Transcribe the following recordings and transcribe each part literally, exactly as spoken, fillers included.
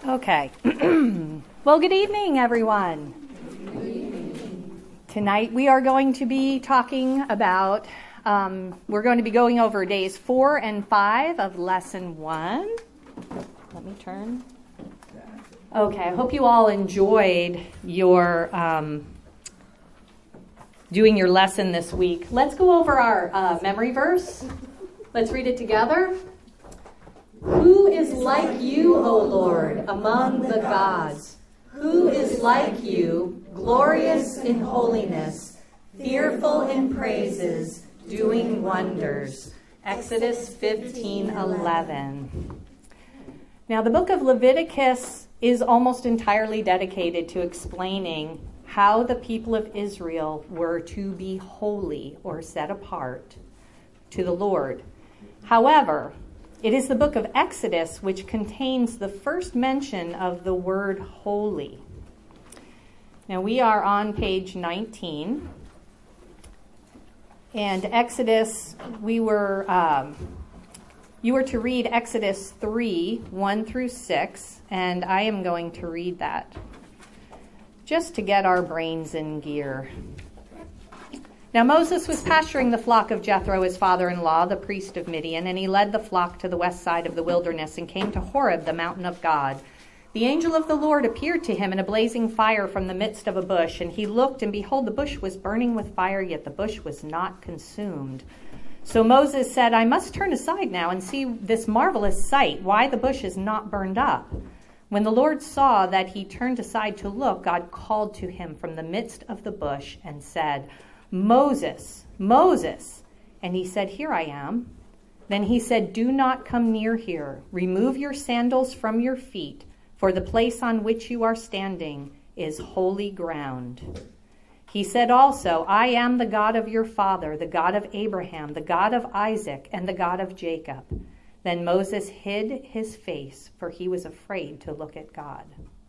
Okay. Well, good evening, everyone. Good evening. Tonight we are going to be talking about, um, we're going to be going over days four and five of lesson one. Let me turn. Okay, I hope you all enjoyed your um, doing your lesson this week. Let's go over our uh, memory verse. Let's read it together. Who is like you, O Lord, among the gods? Who is like you, glorious in holiness, fearful in praises, doing wonders? Exodus fifteen eleven. Now, the book of Leviticus is almost entirely dedicated to explaining how the people of Israel were to be holy or set apart to the Lord. However, it is the book of Exodus which contains the first mention of the word holy. Now we are on page nineteen. And Exodus, we were, um, you were to read Exodus three, one through six, and I am going to read that just to get our brains in gear. Now Moses was pasturing the flock of Jethro, his father-in-law, the priest of Midian, and he led the flock to the west side of the wilderness and came to Horeb, the mountain of God. The angel of the Lord appeared to him in a blazing fire from the midst of a bush, and he looked, and behold, the bush was burning with fire, yet the bush was not consumed. So Moses said, I must turn aside now and see this marvelous sight, why the bush is not burned up. When the Lord saw that he turned aside to look, God called to him from the midst of the bush and said, Moses, Moses. And he said, Here I am. Then he said, Do not come near here. Remove your sandals from your feet, for the place on which you are standing is holy ground. He said also, I am the God of your father, the God of Abraham, the God of Isaac, and the God of Jacob. Then Moses hid his face, for he was afraid to look at God.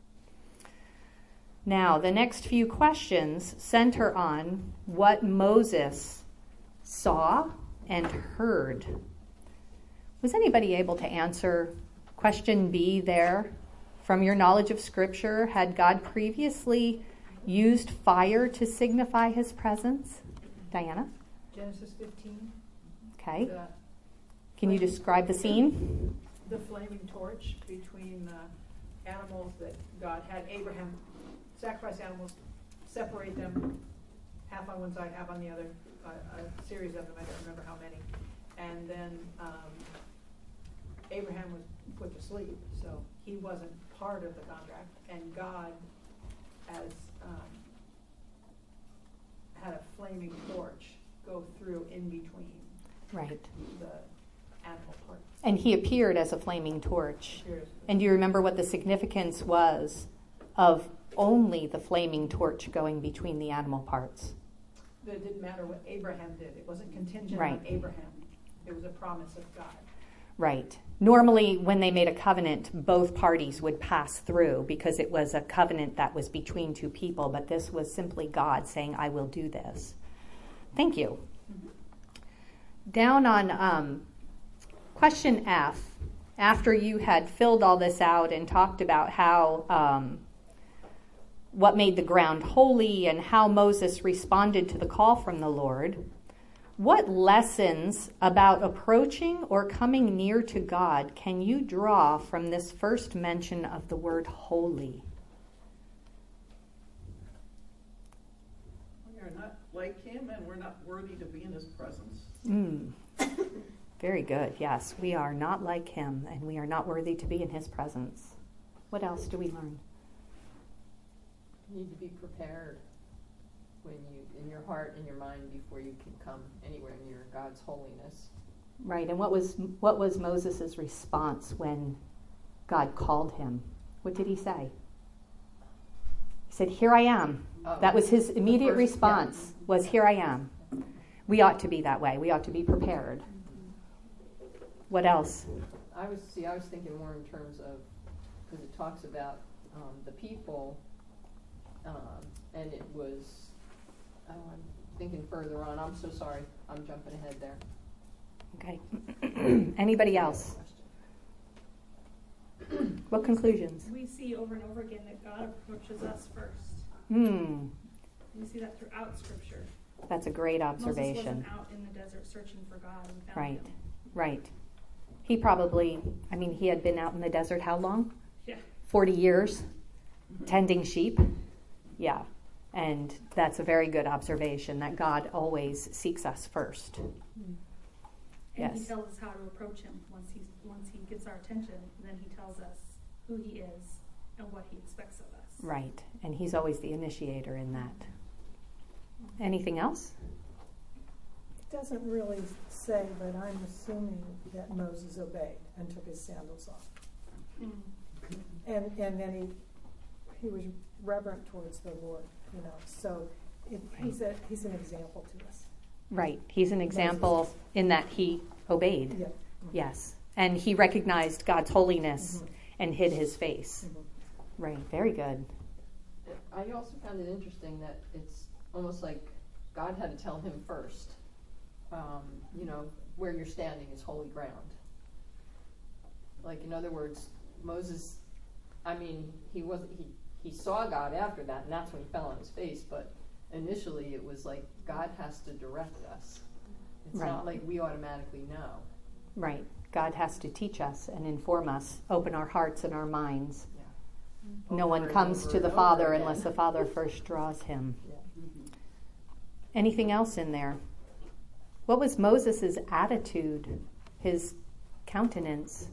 Now, the next few questions center on what Moses saw and heard. Was anybody able to answer question B there? From your knowledge of Scripture, had God previously used fire to signify his presence? Diana? Genesis fifteen. Okay. The Can you describe the scene? The flaming torch between the animals that God had Abraham sacrifice animals, separate them, half on one side, half on the other, uh, a series of them, I don't remember how many. And then um, Abraham was put to sleep, so he wasn't part of the contract. And God has um, had a flaming torch go through in between right. the animal parts. And he appeared as a flaming torch. And do you remember what the significance was of only the flaming torch going between the animal parts? It didn't matter what Abraham did. It wasn't contingent right. on Abraham. It was a promise of God. Right. Normally, when they made a covenant, both parties would pass through because it was a covenant that was between two people, but this was simply God saying, I will do this. Thank you. Mm-hmm. Down on um, question F, after you had filled all this out and talked about how um, what made the ground holy and how Moses responded to the call from the Lord, what lessons about approaching or coming near to God can you draw from this first mention of the word holy? We are not like him and we're not worthy to be in his presence. Mm. Very good. Yes, we are not like him and we are not worthy to be in his presence. What else do we learn? You need to be prepared when you, in your heart and your mind, before you can come anywhere near God's holiness. Right. And what was what was Moses' response when God called him? What did he say? He said, "Here I am." Oh, that was his immediate first, response. Yeah. Was, "Here I am." We ought to be that way. We ought to be prepared. What else? I was see. I was thinking more in terms of, because it talks about um, the people. Um, and it was, oh, I'm thinking further on. I'm so sorry. I'm jumping ahead there. Okay. Anybody else? What conclusions? We see over and over again that God approaches us first. Hmm, We see that throughout Scripture. that's a great Moses observation. wasn't out in the desert searching for God and found Right, him. right. He probably, I mean, he had been out in the desert how long? Yeah. forty years, tending sheep. Yeah, and that's a very good observation that God always seeks us first. And Yes. he tells us how to approach him. Once he's once he gets our attention, then he tells us who he is and what he expects of us. Right, and he's always the initiator in that. Anything else? It doesn't really say, but I'm assuming that Moses obeyed and took his sandals off. Mm. And and then he he was reverent towards the Lord, you know. So it, he's a he's an example to us. Right, he's an example in that he obeyed. Yeah. Yes, and he recognized God's holiness Mhm. and hid his face. Mhm. Right, very good. I also found it interesting that it's almost like God had to tell him first, um, you know, where you're standing is holy ground. Like, in other words, Moses, I mean, he wasn't, he, he saw God after that, and that's when he fell on his face, but initially it was like God has to direct us. It's Right. not like we automatically know. Right, God has to teach us and inform us, open our hearts and our minds. Yeah. No Over one and comes over to the and over Father again. unless the Father first draws him. Yeah. Anything else in there? What was Moses' attitude, his countenance?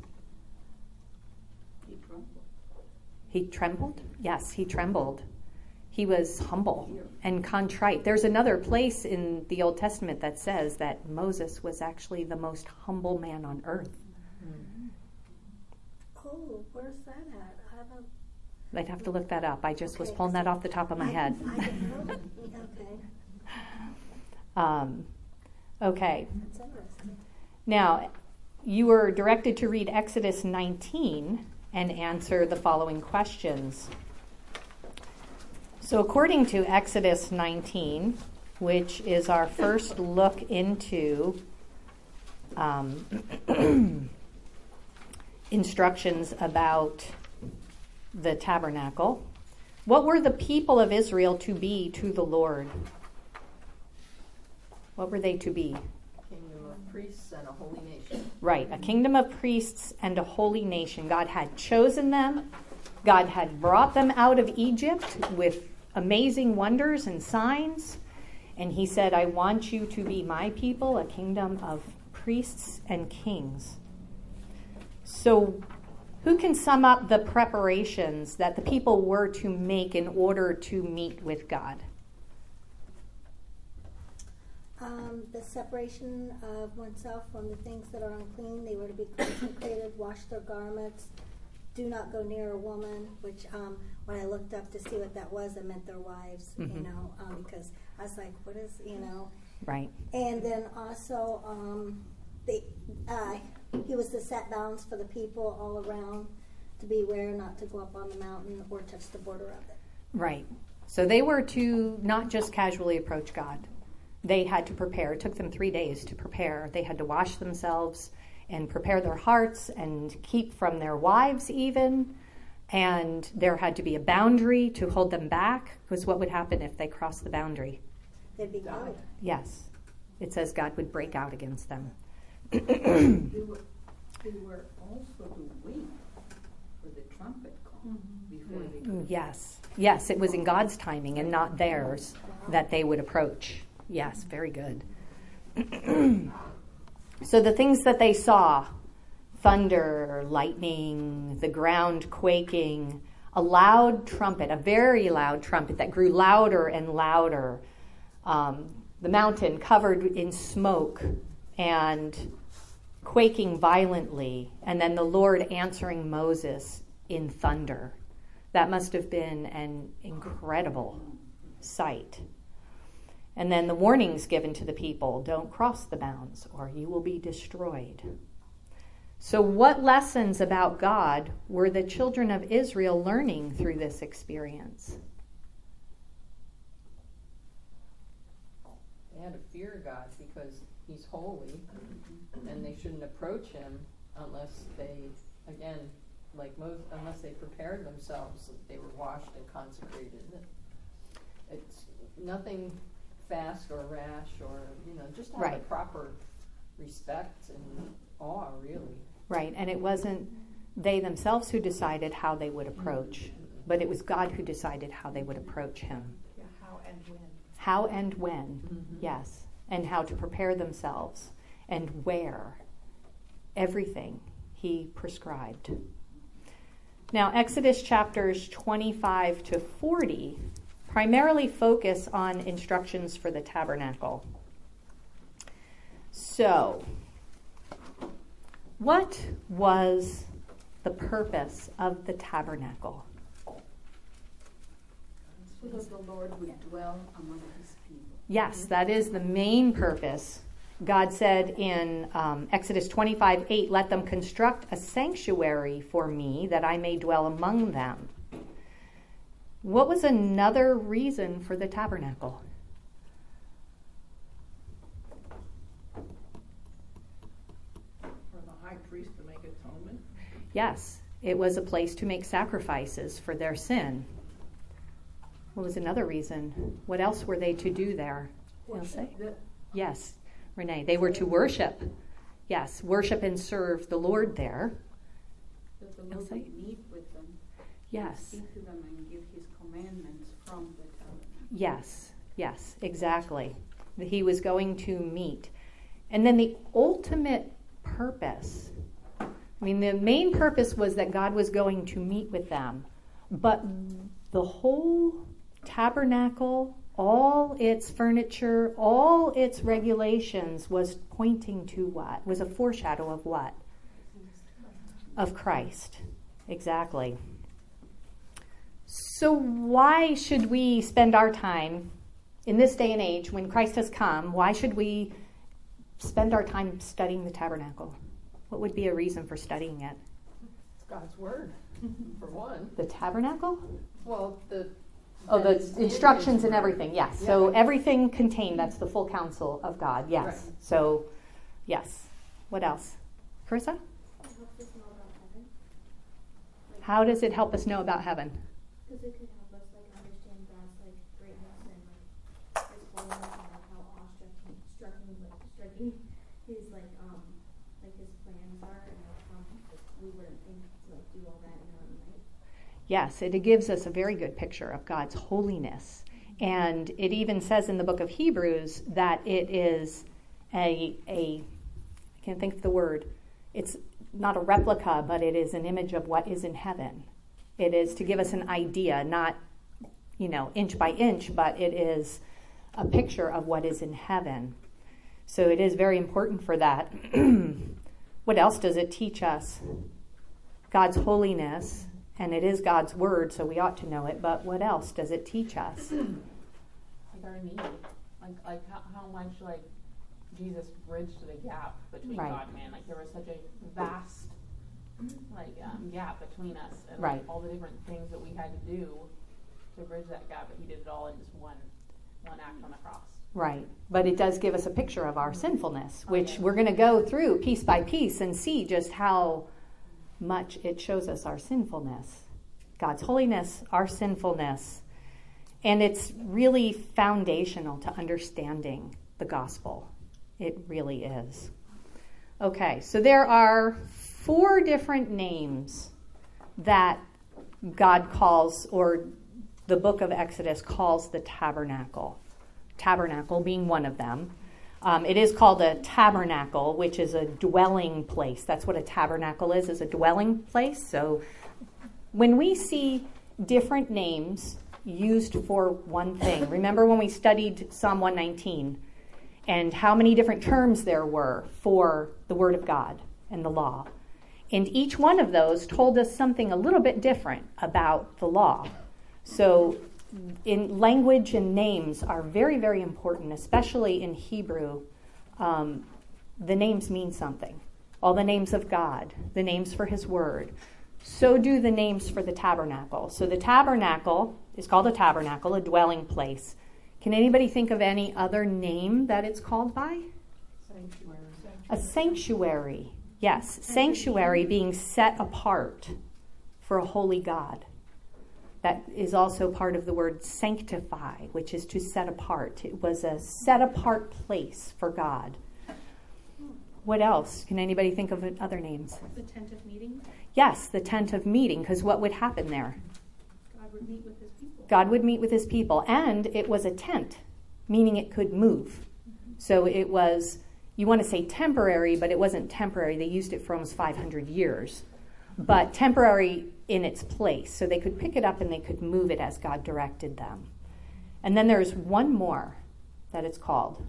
He trembled. He trembled? Yes, he trembled. He was humble and contrite. There's another place in the Old Testament that says that Moses was actually the most humble man on earth. Oh, where's that at? I don't. I'd have to look that up. I just was Okay. pulling that off the top of my I- head. I don't know. Okay, Um, okay. that's interesting. Now, you were directed to read Exodus nineteen and answer the following questions. So, according to Exodus nineteen, which is our first look into um, instructions about the tabernacle, what were the people of Israel to be to the Lord? What were they to be? Kingdom of priests and a holy nation. Right, a kingdom of priests and a holy nation. God had chosen them. God had brought them out of Egypt with amazing wonders and signs. And he said, I want you to be my people, a kingdom of priests and kings. So who can sum up the preparations that the people were to make in order to meet with God? Um, the separation of oneself from the things that are unclean, they were to be consecrated, wash their garments, do not go near a woman, which um, when I looked up to see what that was, it meant their wives, Mhm. you know, um, because I was like, what is, you know. Right. And then also, um, they, uh, he was to set bounds for the people all around to beware not to go up on the mountain or touch the border of it. Right. So they were to not just casually approach God. They had to prepare. It took them three days to prepare. They had to wash themselves and prepare their hearts and keep from their wives even. And there had to be a boundary to hold them back, because what would happen if they crossed the boundary? They'd be killed. Yes. It says God would break out against them. They were, they were also to wait for the trumpet call before they could. Yes. Yes, it was in God's timing and not theirs that they would approach. Yes, very good. So the things that they saw, thunder, lightning, the ground quaking, a loud trumpet, a very loud trumpet that grew louder and louder, um, the mountain covered in smoke and quaking violently, and then the Lord answering Moses in thunder. That must have been an incredible sight. And then the warnings given to the people, don't cross the bounds or you will be destroyed. So what lessons about God were the children of Israel learning through this experience? They had to fear God because he's holy, and they shouldn't approach him unless they, again, like most, unless they prepared themselves, they were washed and consecrated. It's nothing fast or rash or, you know, just have Right. the proper respect and awe, really. Right, and it wasn't they themselves who decided how they would approach, but it was God who decided how they would approach him. Yeah, how and when. How and when, Mhm. yes, and how to prepare themselves and where. Everything he prescribed. Now, Exodus chapters twenty-five to forty primarily focus on instructions for the tabernacle. So, what was the purpose of the tabernacle? So that the Lord would dwell among his people. Yes, that is the main purpose. God said in um, Exodus twenty-five eight, let them construct a sanctuary for me that I may dwell among them. What was another reason for the tabernacle? For the high priest to make atonement. Yes, it was a place to make sacrifices for their sin. What was another reason? What else were they to do there? Ilse? The- Yes, Renee. They were to worship. Yes, worship and serve the Lord there. That the Lord Ilse? would meet with them. Yes. Speak to them and give his commandments from the tabernacle. Yes, yes, exactly. That he was going to meet. And then the ultimate purpose, I mean, the main purpose was that God was going to meet with them. But the whole tabernacle, all its furniture, all its regulations was pointing to what? Was a foreshadow of what? Of Christ. Exactly. So why should we spend our time in this day and age when Christ has come? Why should we spend our time studying the tabernacle? What would be a reason for studying it? It's God's word, for one. The tabernacle? Well, the Oh, the it's instructions His and word. everything, yes. So Yeah. everything contained, that's the full counsel of God, yes. Right. So, yes. What else? Carissa? It helps us know about heaven. Like, How does it help us know about heaven? Because it could help us like understand God's like greatness and like his holiness and like how awe-striking, striking, like striking his like um like his plans are and like how like, we wouldn't think to like do all that in our own life. Yes, it gives us a very good picture of God's holiness. And it even says in the book of Hebrews that it is a, a I can't think of the word, it's not a replica, but it is an image of what is in heaven. It is to give us an idea, not, you know, inch by inch, but it is a picture of what is in heaven. So it is very important for that. What else does it teach us? God's holiness. And it is God's word, so we ought to know it. But what else does it teach us? Like our need, like like how, how much like Jesus bridged the gap between Right. God and man. Like there was such a vast like um, gap between us, and Right. like, all the different things that we had to do to bridge that gap. But He did it all in just one one act on the cross. Right. But it does give us a picture of our sinfulness, Oh, which yeah. we're going to go through piece by piece and see just how much it shows us our sinfulness. God's holiness, our sinfulness. And it's really foundational to understanding the gospel. It really is. Okay, so there are four different names that God calls, or the book of Exodus calls the tabernacle. Tabernacle being one of them. Um, it is called a tabernacle, which is a dwelling place. That's what a tabernacle is, is a dwelling place. So when we see different names used for one thing, remember when we studied Psalm one nineteen and how many different terms there were for the Word of God and the law. And each one of those told us something a little bit different about the law. So in language and names are very, very important, especially in Hebrew. Um, the names mean something. All the names of God, the names for his word. So do the names for the tabernacle. So the tabernacle is called a tabernacle, a dwelling place. Can anybody think of any other name that it's called by? Sanctuary. A sanctuary. Yes, sanctuary being set apart. for a holy God. That is also part of the word sanctify, which is to set apart. It was a set apart place for God. What else? Can anybody think of other names? The tent of meeting. Yes, the tent of meeting, because what would happen there? God would meet with his people. God would meet with his people, and it was a tent, meaning it could move. Mm-hmm. So it was, you want to say temporary, but it wasn't temporary. They used it for almost five hundred years, but temporary in its place. So they could pick it up and they could move it as God directed them. And then there's one more that it's called.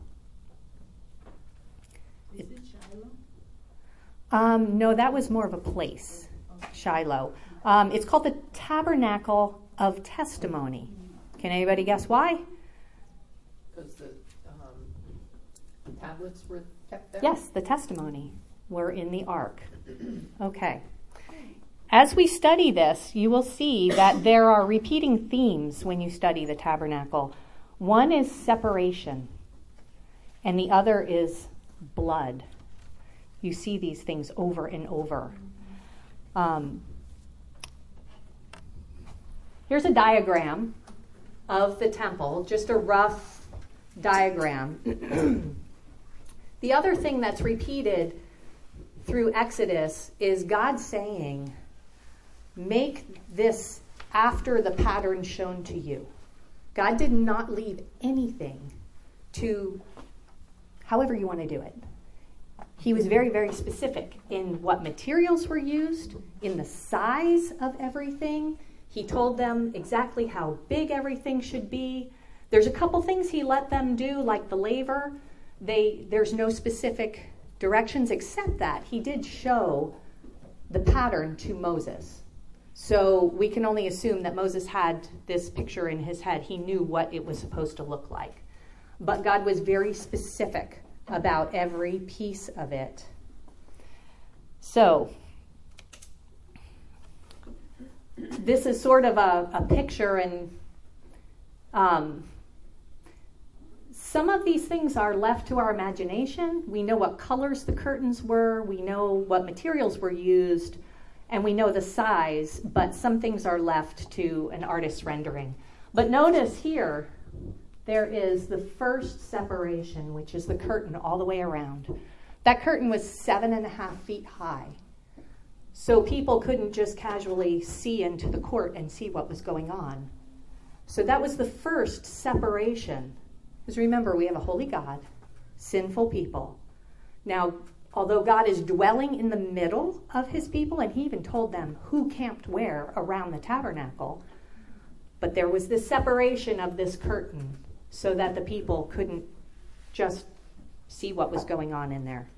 Is it Shiloh? Um, no, that was more of a place, Shiloh. Um, it's called the Tabernacle of Testimony. Can anybody guess why? Because the um, tablets were kept there? Yes, the testimony were in the ark. Okay. As we study this, you will see that there are repeating themes when you study the tabernacle. One is separation, and the other is blood. You see these things over and over. Um, here's a diagram of the temple, just a rough diagram. The other thing that's repeated through Exodus is God saying, make this after the pattern shown to you. God did not leave anything to however you want to do it. He was very, very specific in what materials were used, in the size of everything. He told them exactly how big everything should be. There's a couple things he let them do, like the laver. They, there's no specific directions except that he did show the pattern to Moses. So we can only assume that Moses had this picture in his head. He knew what it was supposed to look like. But God was very specific about every piece of it. So this is sort of a, a picture, and um, some of these things are left to our imagination. We know what colors the curtains were. We know what materials were used. And we know the size, but some things are left to an artist's rendering. But notice here, there is the first separation, which is the curtain all the way around. That curtain was seven and a half feet high. So people couldn't just casually see into the court and see what was going on. So that was the first separation. Because remember, we have a holy God, sinful people. Now, although God is dwelling in the middle of his people, and he even told them who camped where around the tabernacle, but there was this separation of this curtain so that the people couldn't just see what was going on in there.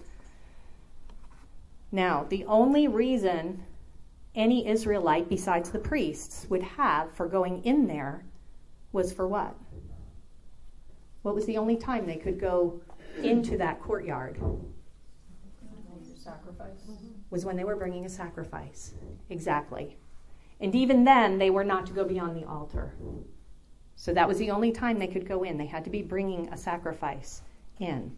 Now, the only reason any Israelite besides the priests would have for going in there was for what? What was the only time they could go into that courtyard? Sacrifice. Was when they were bringing a sacrifice. Exactly. And even then, they were not to go beyond the altar. So that was the only time they could go in. They had to be bringing a sacrifice in.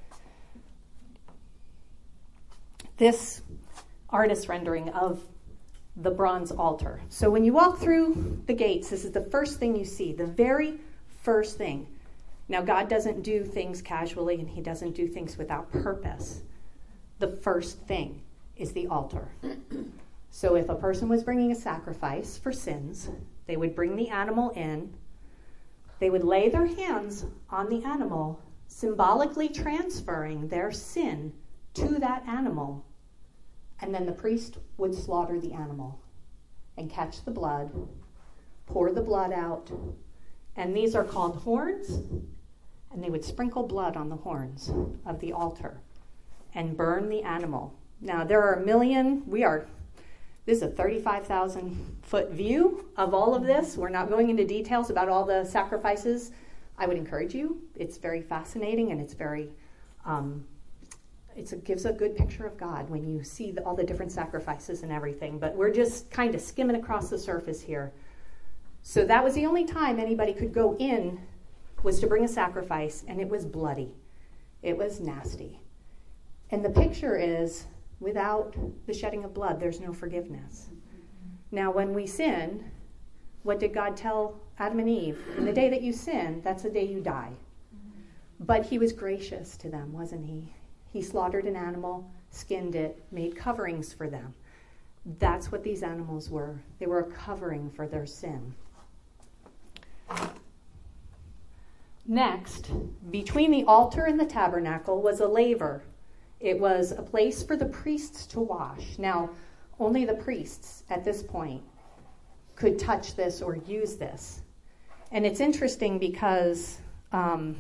This artist rendering of the bronze altar. So when you walk through the gates, this is the first thing you see, the very first thing. Now, God doesn't do things casually, and he doesn't do things without purpose. The first thing is the altar. So if a person was bringing a sacrifice for sins, they would bring the animal in. They would lay their hands on the animal, symbolically transferring their sin to that animal. And then the priest would slaughter the animal and catch the blood, pour the blood out. And these are called horns. And they would sprinkle blood on the horns of the altar and burn the animal. Now, there are a million, we are, this is a thirty-five thousand foot view of all of this. We're not going into details about all the sacrifices. I would encourage you. It's very fascinating, and it's very, um, it's, it gives a good picture of God when you see the, all the different sacrifices and everything. But we're just kind of skimming across the surface here. So that was the only time anybody could go in, was to bring a sacrifice, and it was bloody. It was nasty. And the picture is, without the shedding of blood, there's no forgiveness. Now, when we sin, what did God tell Adam and Eve? In the day that you sin, that's the day you die. But he was gracious to them, wasn't he? He slaughtered an animal, skinned it, made coverings for them. That's what these animals were. They were a covering for their sin. Next, between the altar and the tabernacle was a laver. It was a place for the priests to wash. Now, only the priests at this point could touch this or use this. And it's interesting because um,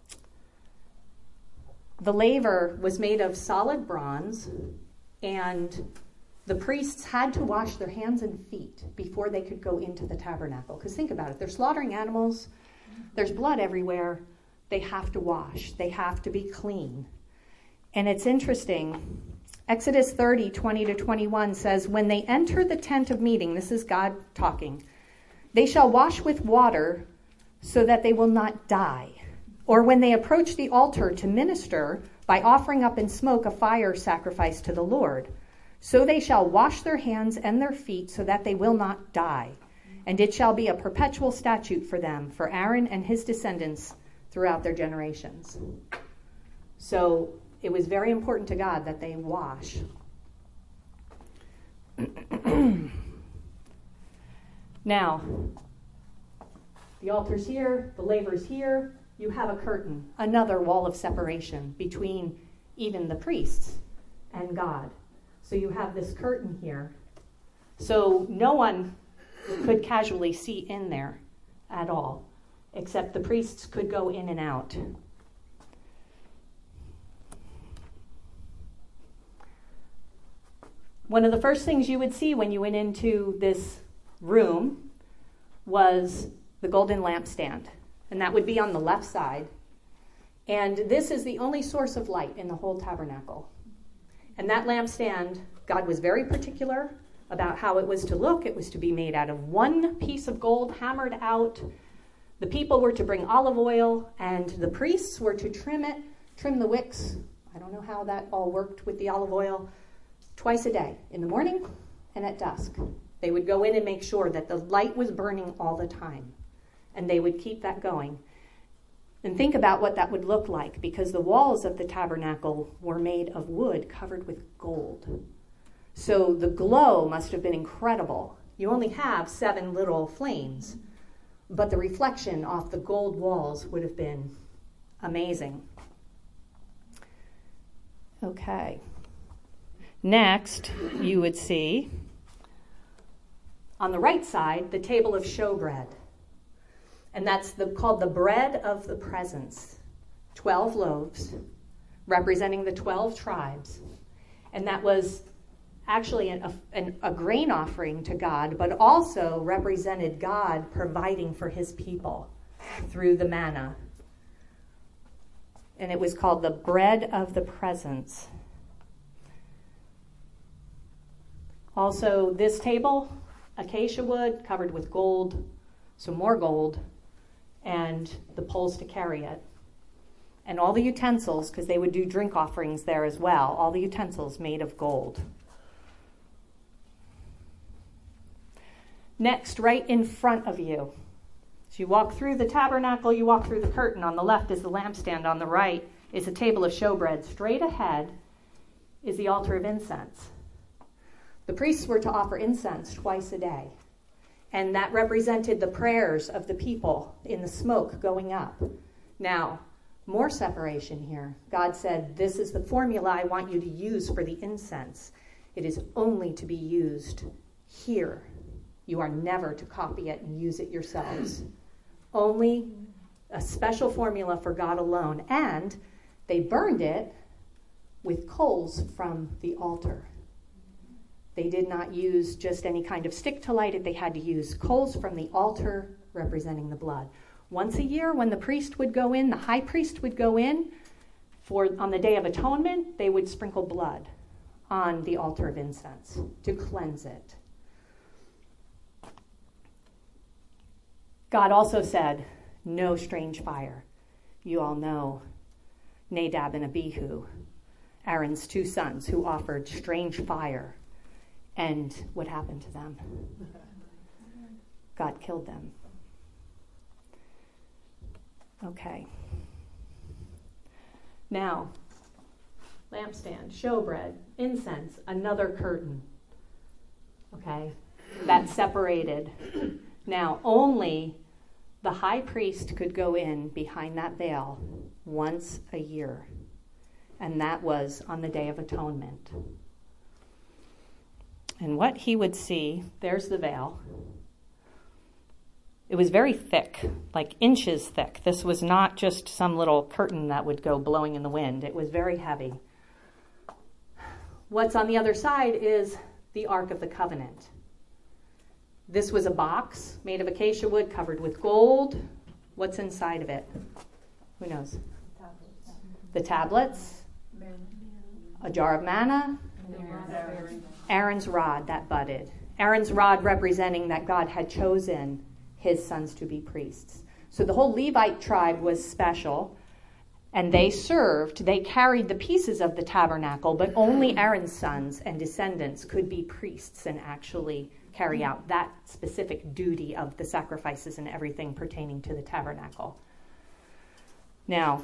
the laver was made of solid bronze, and the priests had to wash their hands and feet before they could go into the tabernacle. Because think about it, they're slaughtering animals, there's blood everywhere, they have to wash, they have to be clean. And it's interesting, Exodus thirty, twenty to twenty-one says, when they enter the tent of meeting, this is God talking, they shall wash with water so that they will not die. Or when they approach the altar to minister by offering up in smoke a fire sacrifice to the Lord, so they shall wash their hands and their feet so that they will not die. And it shall be a perpetual statute for them, for Aaron and his descendants throughout their generations. So it was very important to God that they wash. Now, the altar's here, the laver's here. You have a curtain, another wall of separation between even the priests and God. So you have this curtain here. So no one could casually see in there at all, except the priests could go in and out. One of the first things you would see when you went into this room was the golden lampstand, and that would be on the left side. And this is the only source of light in the whole tabernacle. And that lampstand, God was very particular about how it was to look. It was to be made out of one piece of gold hammered out. The people were to bring olive oil, and the priests were to trim it, trim the wicks. I don't know how that all worked with the olive oil. Twice a day, in the morning and at dusk. They would go in and make sure that the light was burning all the time. And they would keep that going. And think about what that would look like, because the walls of the tabernacle were made of wood covered with gold. So the glow must have been incredible. You only have seven little flames, but the reflection off the gold walls would have been amazing. Okay. Next, you would see on the right side the table of showbread. And that's the, called the bread of the presence. Twelve loaves representing the twelve tribes. And that was actually an, a, a grain offering to God, but also represented God providing for his people through the manna. And it was called the bread of the presence. Also, this table, acacia wood covered with gold, some more gold, and the poles to carry it. And all the utensils, because they would do drink offerings there as well, all the utensils made of gold. Next, right in front of you. So you walk through the tabernacle, you walk through the curtain. On the left is the lampstand. On the right is a table of showbread. Straight ahead is the altar of incense. The priests were to offer incense twice a day. And that represented the prayers of the people in the smoke going up. Now, more separation here. God said, this is the formula I want you to use for the incense. It is only to be used here. You are never to copy it and use it yourselves. Only a special formula for God alone. And they burned it with coals from the altar. They did not use just any kind of stick to light it. They had to use coals from the altar representing the blood. Once a year, when the priest would go in, the high priest would go in for on the Day of Atonement, they would sprinkle blood on the altar of incense to cleanse it. God also said, no strange fire. You all know Nadab and Abihu, Aaron's two sons, who offered strange fire. And what happened to them? God killed them. Okay. Now, lampstand, showbread, incense, another curtain. Okay? That separated. Now, only the high priest could go in behind that veil once a year. And that was on the Day of Atonement. And what he would see, there's the veil. It was very thick, like inches thick. This was not just some little curtain that would go blowing in the wind. It was very heavy. What's on the other side is the Ark of the Covenant. This was a box made of acacia wood covered with gold. What's inside of it? Who knows? Tablets. The tablets, Men. a jar of manna, Aaron. Aaron's rod that budded. Aaron's rod representing that God had chosen his sons to be priests. So the whole Levite tribe was special, and they served, they carried the pieces of the tabernacle, but only Aaron's sons and descendants could be priests and actually carry out that specific duty of the sacrifices and everything pertaining to the tabernacle. Now,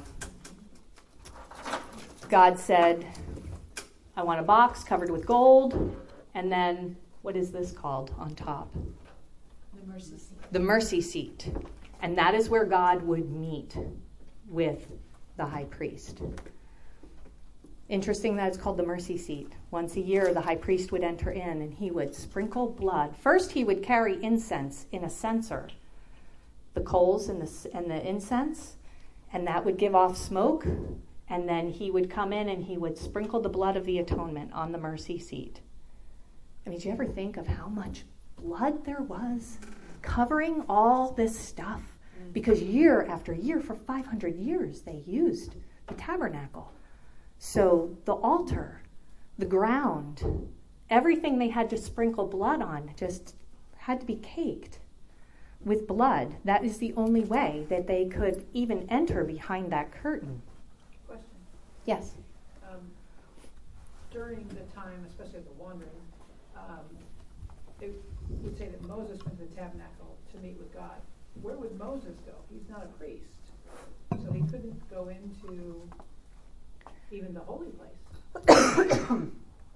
God said, I want a box covered with gold, and then, what is this called on top? The mercy seat. The mercy seat. And that is where God would meet with the high priest. Interesting that it's called the mercy seat. Once a year, the high priest would enter in and he would sprinkle blood. First, he would carry incense in a censer, the coals and the, and the incense, and that would give off smoke. And then he would come in and he would sprinkle the blood of the atonement on the mercy seat. I mean, did you ever think of how much blood there was covering all this stuff? Because year after year, for five hundred years, they used the tabernacle. So the altar, the ground, everything they had to sprinkle blood on just had to be caked with blood. That is the only way that they could even enter behind that curtain. Question. Yes? Um, during the time, especially of the wandering, um, it would say that Moses went to the tabernacle to meet with God. Where would Moses go? He's not a priest. So he couldn't go into even the holy place.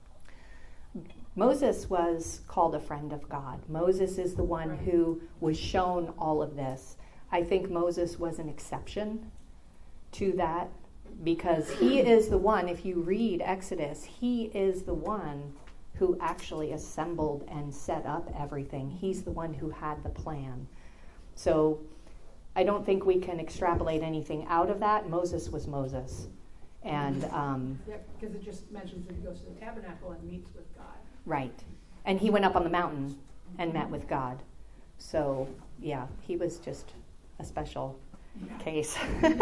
Moses was called a friend of God. Moses is the one Right. who was shown all of this. I think Moses was an exception to that because he is the one, if you read Exodus, he is the one who actually assembled and set up everything. He's the one who had the plan. So I don't think we can extrapolate anything out of that. Moses was Moses. And um, Yeah, because it just mentions that he goes to the tabernacle and meets with God. right. And he went up on the mountain and met with God. So, yeah, he was just a special case.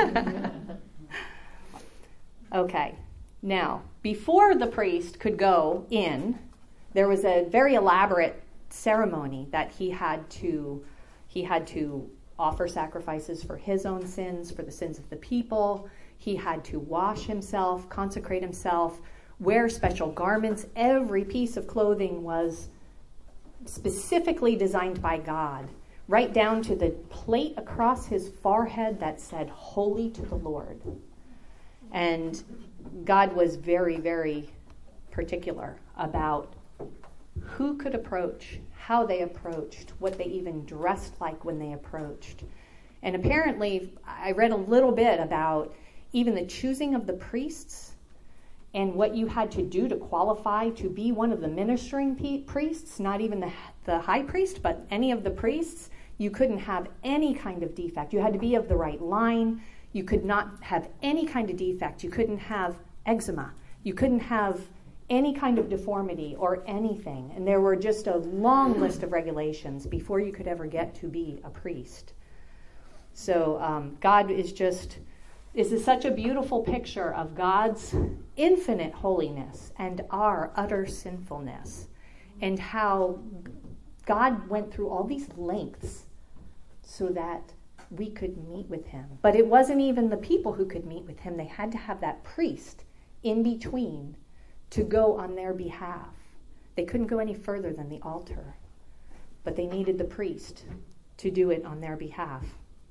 Okay. Now, before the priest could go in, there was a very elaborate ceremony that he had to he had to offer sacrifices for his own sins, for the sins of the people. He had to wash himself, consecrate himself, wear special garments. Every piece of clothing was specifically designed by God, right down to the plate across his forehead that said, "Holy to the Lord." And God was very, very particular about who could approach, how they approached, what they even dressed like when they approached. And apparently, I read a little bit about even the choosing of the priests and what you had to do to qualify to be one of the ministering pe- priests, not even the, the high priest, but any of the priests. You couldn't have any kind of defect. You had to be of the right line. You could not have any kind of defect. You couldn't have eczema. You couldn't have any kind of deformity or anything. And there were just a long list of regulations before you could ever get to be a priest. So um, God is just, this is such a beautiful picture of God's infinite holiness and our utter sinfulness, and how God went through all these lengths so that we could meet with him. But it wasn't even the people who could meet with him. They had to have that priest in between to go on their behalf. They couldn't go any further than the altar, but they needed the priest to do it on their behalf.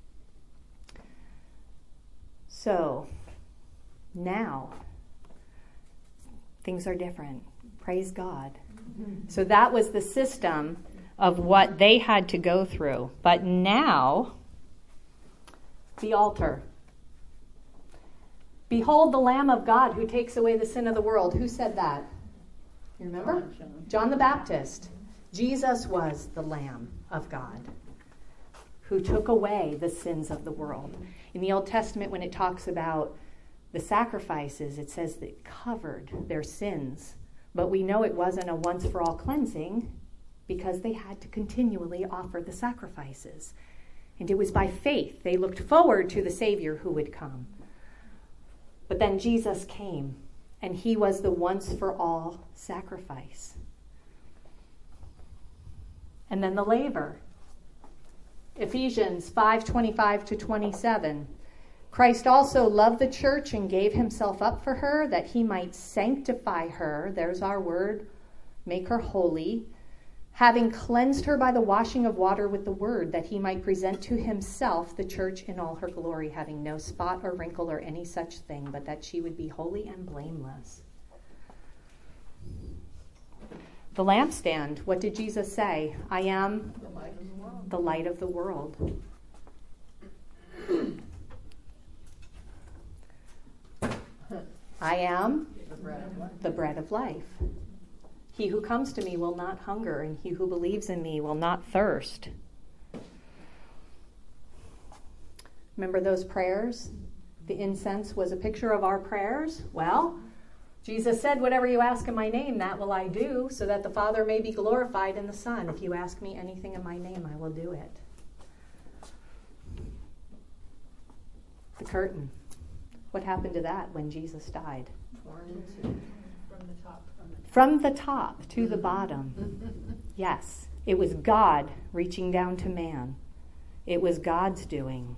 So now things are different. Praise God. So that was the system of what they had to go through. But now, the altar. Behold the Lamb of God who takes away the sin of the world. Who said that? You remember? John. John the Baptist. Jesus was the Lamb of God who took away the sins of the world. In the Old Testament, when it talks about the sacrifices, it says that it covered their sins. But we know it wasn't a once-for-all cleansing because they had to continually offer the sacrifices. And it was by faith they looked forward to the Savior who would come. But then Jesus came, and he was the once-for-all sacrifice. And then the laver. Ephesians five twenty-five to twenty-seven. Christ also loved the church and gave himself up for her, that he might sanctify her, there's our word, make her holy, having cleansed her by the washing of water with the word, that he might present to himself the church in all her glory, having no spot or wrinkle or any such thing, but that she would be holy and blameless. The lampstand, what did Jesus say? I am The light of the world. the light of the world. I am The bread of life. the bread of life. He who comes to me will not hunger, and he who believes in me will not thirst. Remember those prayers? The incense was a picture of our prayers. Well, Jesus said, whatever you ask in my name, that will I do, so that the Father may be glorified in the Son. If you ask me anything in my name, I will do it. The curtain. What happened to that when Jesus died? Torn into. From the top. From the From the top to the bottom. Yes, it was God reaching down to man. It was God's doing.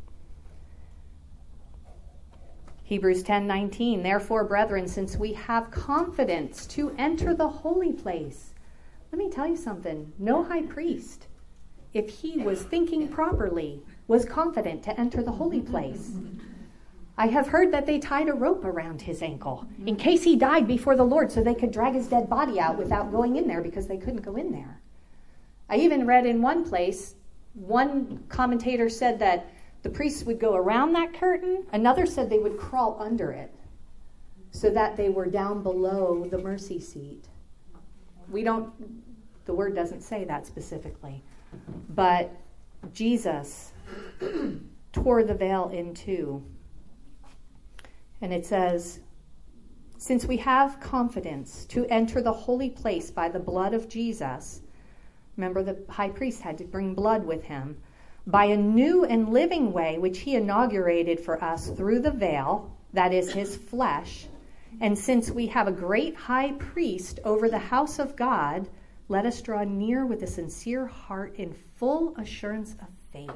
Hebrews ten nineteen. Therefore, brethren, since we have confidence to enter the holy place. Let me tell you something. No high priest, if he was thinking properly, was confident to enter the holy place. I have heard that they tied a rope around his ankle in case he died before the Lord so they could drag his dead body out without going in there because they couldn't go in there. I even read in one place, one commentator said that the priests would go around that curtain. Another said they would crawl under it so that they were down below the mercy seat. We don't, the word doesn't say that specifically, but Jesus tore the veil in two. And it says, since we have confidence to enter the holy place by the blood of Jesus, remember the high priest had to bring blood with him, by a new and living way which he inaugurated for us through the veil, that is his flesh. And since we have a great high priest over the house of God, let us draw near with a sincere heart in full assurance of faith.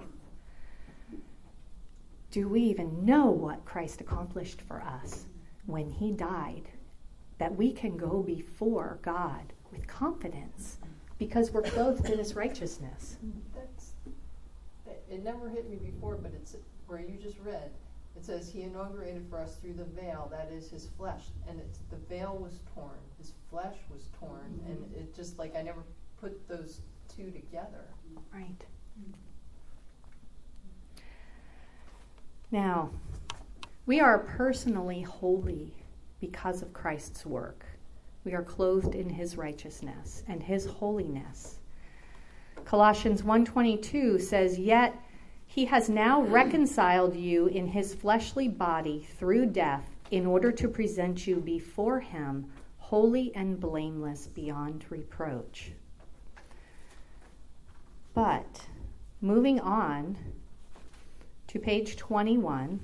Do we even know what Christ accomplished for us when he died? That we can go before God with confidence because we're clothed in his righteousness. That's, it, it never hit me before, but it's where you just read. It says he inaugurated for us through the veil, that is his flesh. And it's the veil was torn. His flesh was torn. Mm-hmm. And it just like I never put those two together. Right. Now, we are personally holy because of Christ's work. We are clothed in his righteousness and his holiness. Colossians one twenty-two says, yet he has now reconciled you in his fleshly body through death in order to present you before him holy and blameless beyond reproach. But moving on to page twenty-one,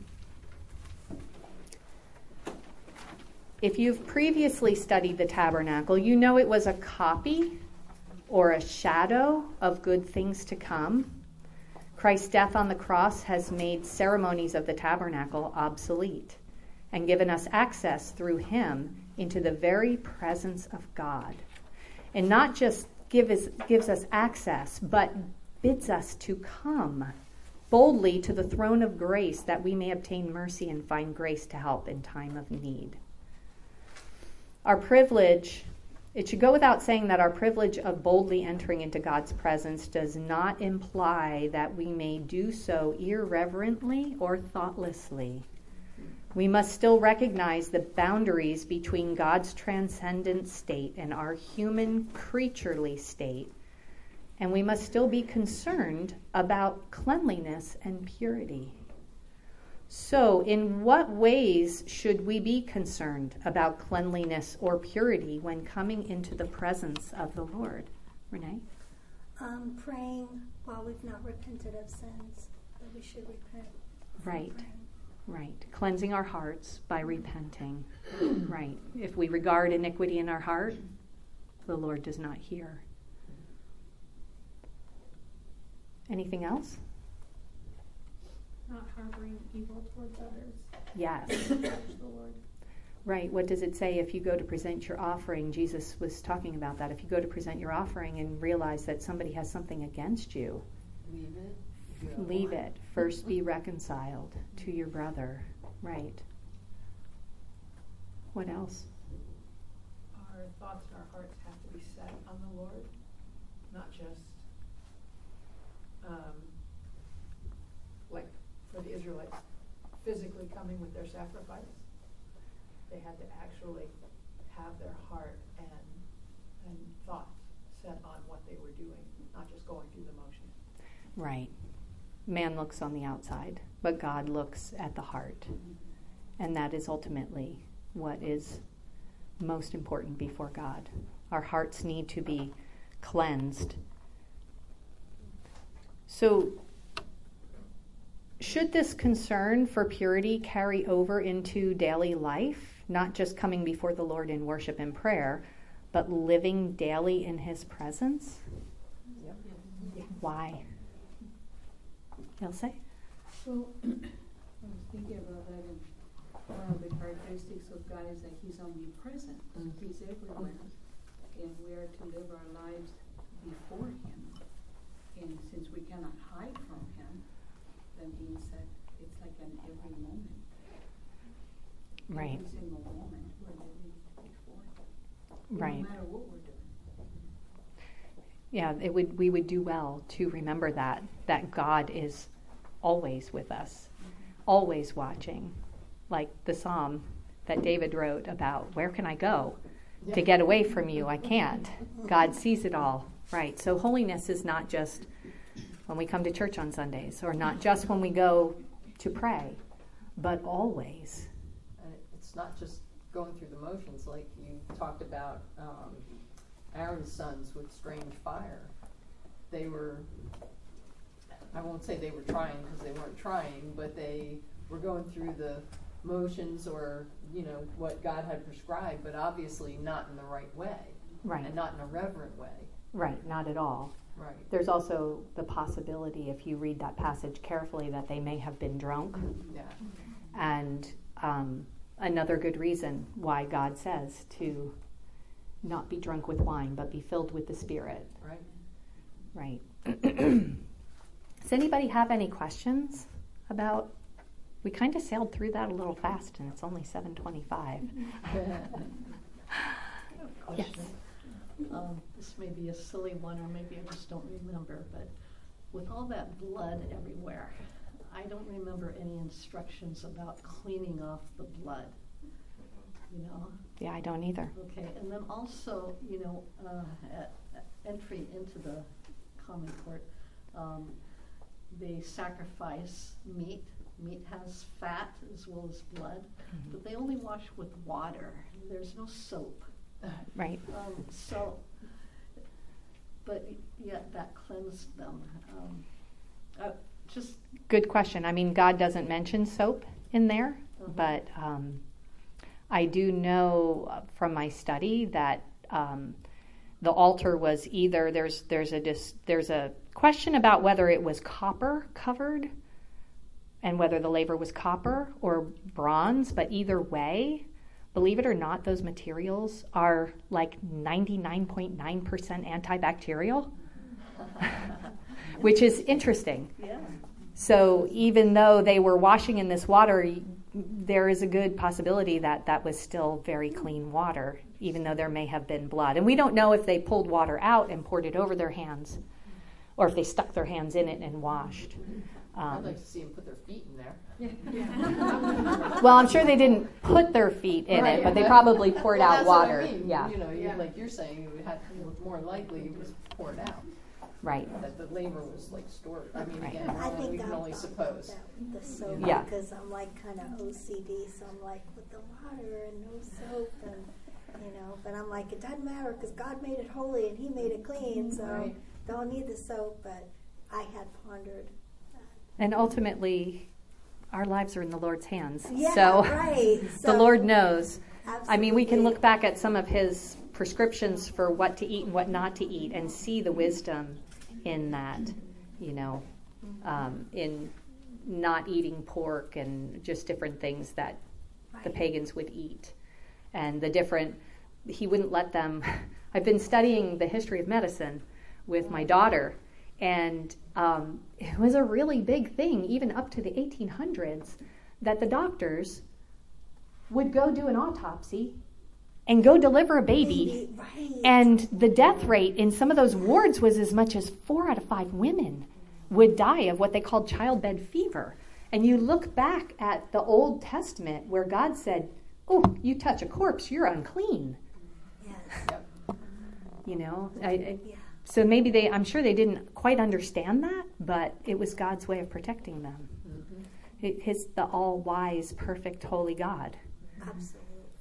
if you've previously studied the tabernacle, you know it was a copy or a shadow of good things to come. Christ's death on the cross has made ceremonies of the tabernacle obsolete and given us access through him into the very presence of God. and not just give us, gives us access, but bids us to come boldly to the throne of grace that we may obtain mercy and find grace to help in time of need. Our privilege, it should go without saying that our privilege of boldly entering into God's presence does not imply that we may do so irreverently or thoughtlessly. We must still recognize the boundaries between God's transcendent state and our human creaturely state, and we must still be concerned about cleanliness and purity. So, in what ways should we be concerned about cleanliness or purity when coming into the presence of the Lord? Renee? Um, praying while we've not repented of sins, that we should repent. Right. Praying. Right. Cleansing our hearts by repenting. Right. If we regard iniquity in our heart, the Lord does not hear. Anything else? Not harboring evil towards others. Yes. Judge the Lord. Right. What does it say if you go to present your offering? Jesus was talking about that. If you go to present your offering and realize that somebody has something against you, Leave it. leave it. First be reconciled to your brother. Right. What else? Our thoughts and our hearts have to be set on the Lord, not just um, like for the Israelites, physically coming with their sacrifice. They had to actually have their heart and and thoughts set on what they were doing, not just going through the motions. Right. Man looks on the outside, but God looks at the heart. And that is ultimately what is most important before God. Our hearts need to be cleansed. So, should this concern for purity carry over into daily life, not just coming before the Lord in worship and prayer, but living daily in His presence? Yep. Why? Ilse? So, I was thinking about that, and one of the characteristics of God is that He's omnipresent. Mm. He's everywhere, and we are to live our lives before Him. And since we cannot hide from Him, that means that it's like an every moment. Right. Every single moment we're living before Him. Right. No matter what we're doing. Yeah, it would. We would do well to remember that that God is always with us, always watching, like the psalm that David wrote about, where can I go to get away from you? I can't. God sees it all. Right. So holiness is not just when we come to church on Sundays, or not just when we go to pray, but always. And it's not just going through the motions, like you talked about um, Aaron's sons with strange fire. They were, I won't say they were trying because they weren't trying, but they were going through the motions, or, you know, what God had prescribed, but obviously not in the right way. Right. And not in a reverent way. Right. Not at all. Right. There's also the possibility, if you read that passage carefully, that they may have been drunk. Yeah. And um, another good reason why God says to not be drunk with wine, but be filled with the Spirit. Right. Right. Does anybody have any questions about? We kind of sailed through that a little fast, and it's only seven twenty-five. Yes. Um, this may be a silly one, or maybe I just don't remember, but with all that blood everywhere, I don't remember any instructions about cleaning off the blood, you know? Yeah, I don't either. Okay, and then also, you know, uh, at, at entry into the common court, um, they sacrifice meat. Meat has fat as well as blood, Mm-hmm. but they only wash with water. There's no soap. Right. Um, so, but yet that cleansed them. Um, uh, just Good question. I mean, God doesn't mention soap in there, uh-huh. but um, I do know from my study that um, the altar was either there's there's a dis, there's a question about whether it was copper covered and whether the laver was copper or bronze, but either way, believe it or not, those materials are like ninety-nine point nine percent antibacterial, which is interesting. Yeah. So even though they were washing in this water, there is a good possibility that that was still very clean water, even though there may have been blood. And we don't know if they pulled water out and poured it over their hands, or if they stuck their hands in it and washed. I'd Um, like to see them put their feet in there. well, I'm sure they didn't put their feet in Right. it, but they probably poured Well, out that's what I water. mean. Yeah, You know, you- Yeah. like you're saying, it had more likely it was poured out. right. That the labor was like stored. I mean, Right. again, I uh, we think can I'm only thought suppose. about that, the soap, Yeah. because I'm like kind of O C D, so I'm like with the water and no soap and, you know, but I'm like, it doesn't matter because God made it holy and he made it clean, so Right. don't need the soap, but I had pondered that. And ultimately, our lives are in the Lord's hands. Yeah, so right. the So- Lord knows. I mean, we can Absolutely. look back at some of his prescriptions for what to eat and what not to eat and see the wisdom in that, you know, um, in not eating pork and just different things that the Right. pagans would eat. And the different, he wouldn't let them. I've been studying the history of medicine with my daughter, and um, it was a really big thing, even up to the eighteen hundreds, that the doctors would go do an autopsy and go deliver a baby. Baby, right. And the death rate in some of those wards was as much as four out of five women would die of what they called childbed fever. And you look back at the Old Testament where God said, oh, you touch a corpse, you're unclean. Yes. You know, I, I, Yeah. so maybe they, I'm sure they didn't quite understand that, but it was God's way of protecting them. Mhm. It, his, the all-wise, perfect, holy God. Absolutely.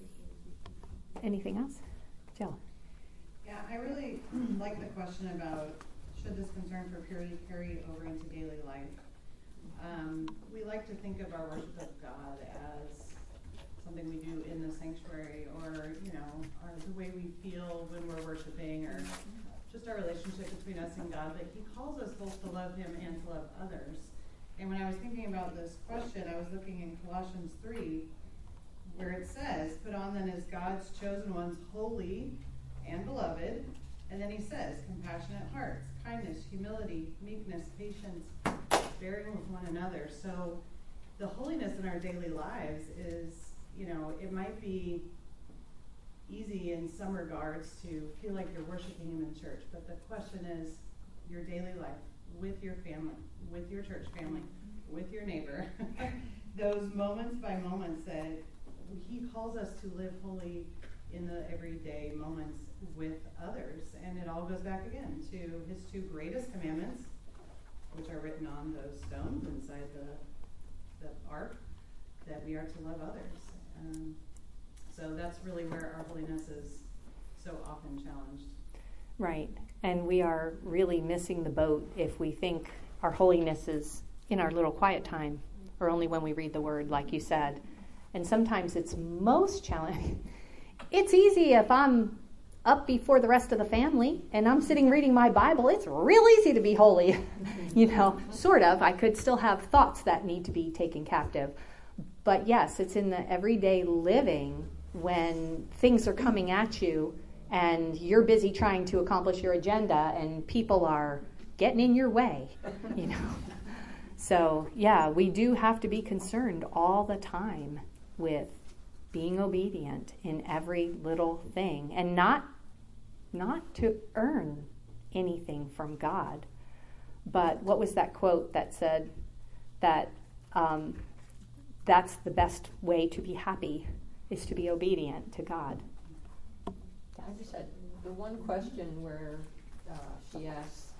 Anything else? Jill? Yeah, I really like the question about should this concern for purity carry over into daily life. Um, we like to think of our worship of God as something we do in the sanctuary, or you know, our, the way we feel when we're worshiping, or just our relationship between us and God. But He calls us both to love Him and to love others. And when I was thinking about this question, I was looking in Colossians three, where it says, "Put on then as God's chosen ones, holy and beloved." And then he says, compassionate hearts, kindness, humility, meekness, patience, bearing with one another. So the holiness in our daily lives is, you know, it might be easy in some regards to feel like you're worshiping Him in church. But the question is your daily life with your family, with your church family, with your neighbor. Those moments by moments that He calls us to live holy in the everyday moments with others. And it all goes back again to His two greatest commandments, which are written on those stones inside the, the ark, that we are to love others. Um, so that's really where our holiness is so often challenged. Right. And we are really missing the boat if we think our holiness is in our little quiet time, or only when we read the Word, like you said. And sometimes it's most challenging. It's easy if I'm up before the rest of the family and I'm sitting reading my Bible. It's real easy to be holy. You know, sort of. I could still have thoughts that need to be taken captive. But yes, it's in the everyday living when things are coming at you and you're busy trying to accomplish your agenda and people are getting in your way, you know. So, yeah, we do have to be concerned all the time with being obedient in every little thing, and not not to earn anything from God. But what was that quote that said that um, that's the best way to be happy, is to be obedient to God? I just had the one question where uh, she asks,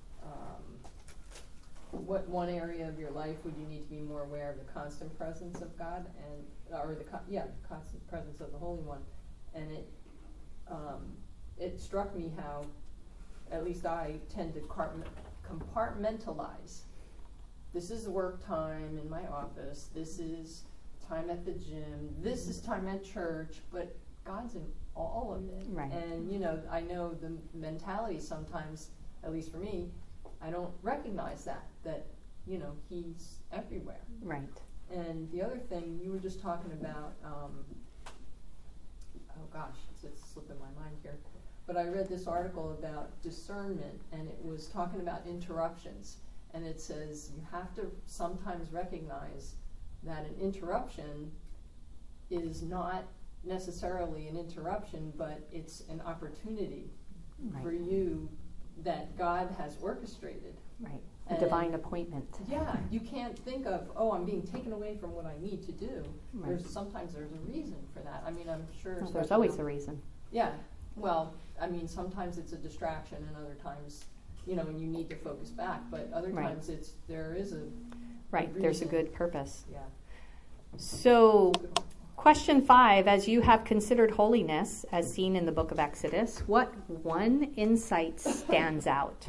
um, what one area of your life would you need to be more aware of the constant presence of God, and or the co- yeah the constant presence of the Holy One? And it um, it struck me how, at least I tend to compartmentalize. This is work time in my office. This is time at the gym. This is time at church. But God's in all of it. Right. And, you know, I know the mentality sometimes, at least for me, I don't recognize that, that, you know, He's everywhere. Right. And the other thing, you were just talking about um, oh gosh, it's, it's slipping my mind here. But I read this article about discernment, and it was talking about interruptions. And it says you have to sometimes recognize that an interruption is not necessarily an interruption, but it's an opportunity Right. for you that God has orchestrated. Right. A And divine appointment. Yeah, you can't think of, oh, I'm being taken away from what I need to do. Right. There's sometimes there's a reason for that. I mean, I'm sure. Well, there's especially always on- a reason. Yeah, well, I mean, sometimes it's a distraction, and other times, you know, and you need to focus back. But other Right. times, it's there is a Right. There's a reason. good purpose. Yeah. So, question five, as you have considered holiness as seen in the book of Exodus, what one insight stands out?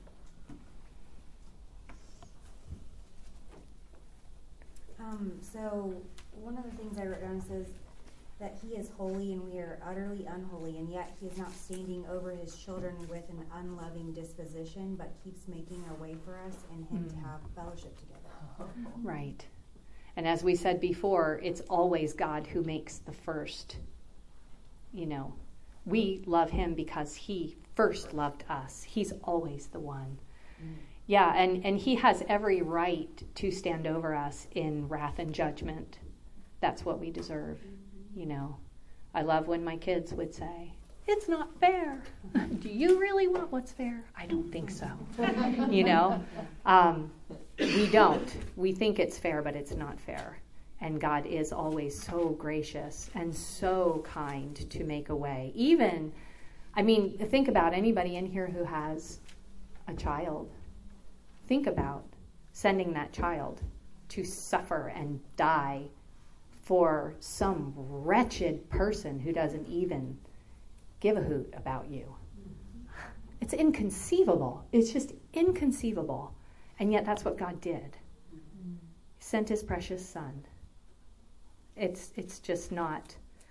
Um, so one of the things I wrote down says that he is holy and we are utterly unholy, and yet he is not standing over his children with an unloving disposition, but keeps making a way for us and him to Mm. have fellowship together. Right. And as we said before, it's always God who makes the first. You know, we love him because he first loved us. He's always the one. Mm. Yeah, and, and he has every right to stand over us in wrath and judgment. That's what we deserve, you know. I love when my kids would say, it's not fair. Do you really want what's fair? I don't think so. You know, um, we don't. We think it's fair, but it's not fair. And God is always so gracious and so kind to make a way. Even, I mean, think about anybody in here who has a child. Think about sending that child to suffer and die for some wretched person who doesn't even give a hoot about you. It's inconceivable. It's just inconceivable. And yet that's what God did. He sent his precious son. It's it's just not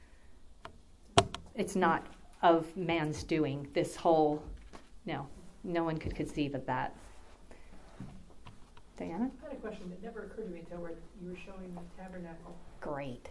it's not of man's doing. This whole no, no one could conceive of that. Diana? I had a question that never occurred to me until we're- you were showing the tabernacle. Great.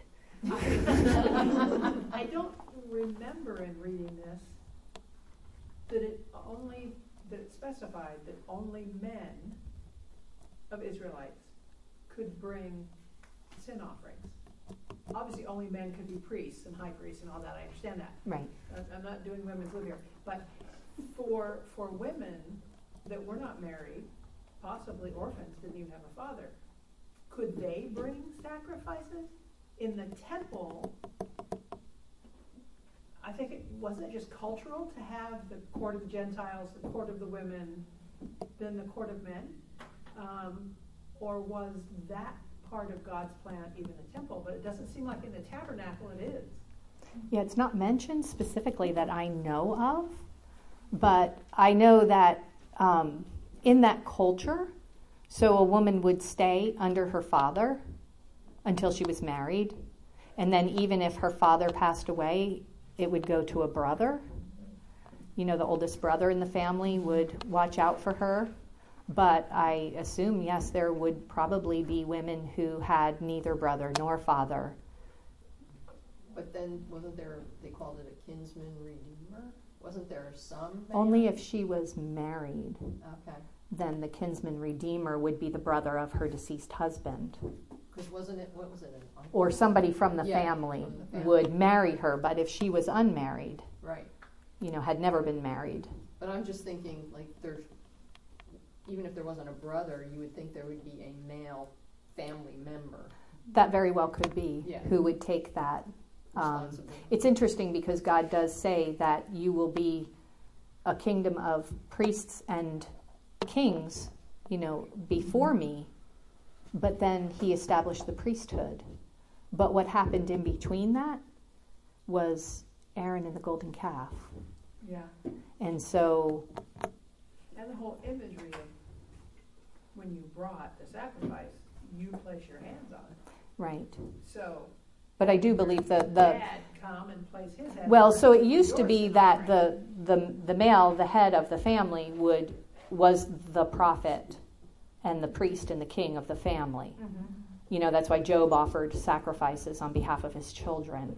I don't remember in reading this that it only, that it specified that only men of Israelites could bring sin offerings. Obviously, only men could be priests and high priests and all that, I understand that. Right. I- I'm not doing women's lib here, but for, for women that were not married, possibly orphans, didn't even have a father, could they bring sacrifices? In the temple, I think it wasn't just cultural to have the court of the Gentiles, the court of the women, then the court of men, um, or was that part of God's plan even the temple? But it doesn't seem like in the tabernacle it is. Yeah, it's not mentioned specifically that I know of, but I know that um, in that culture, so a woman would stay under her father until she was married, and then even if her father passed away, it would go to a brother. You know, the oldest brother in the family would watch out for her. But I assume, yes, there would probably be women who had neither brother nor father. But then, wasn't there, they called it a kinsman redeemer? Wasn't there some? Only if she was married. Okay. Then the kinsman redeemer would be the brother of her deceased husband. Because wasn't it, what was it? An uncle? Or somebody from the, Yeah, family from the family. would marry her. But if she was unmarried, Right. you know, had never been married. But I'm just thinking, like, there's, even if there wasn't a brother, you would think there would be a male family member. That very well could be Yeah. who would take that. Um, responsibility. it's interesting because God does say that you will be a kingdom of priests and kings, you know, before me, but then he established the priesthood. But what happened in between that was Aaron and the golden calf. Yeah. And so, And the whole imagery of when you brought the sacrifice, you place your hands on it. right. So But I do believe the, the Dad come and place his hand. well, on so it your used to be sin that offering. the, the the male, the head of the family, would was the prophet and the priest and the king of the family. Mhm. You know, that's why Job offered sacrifices on behalf of his children.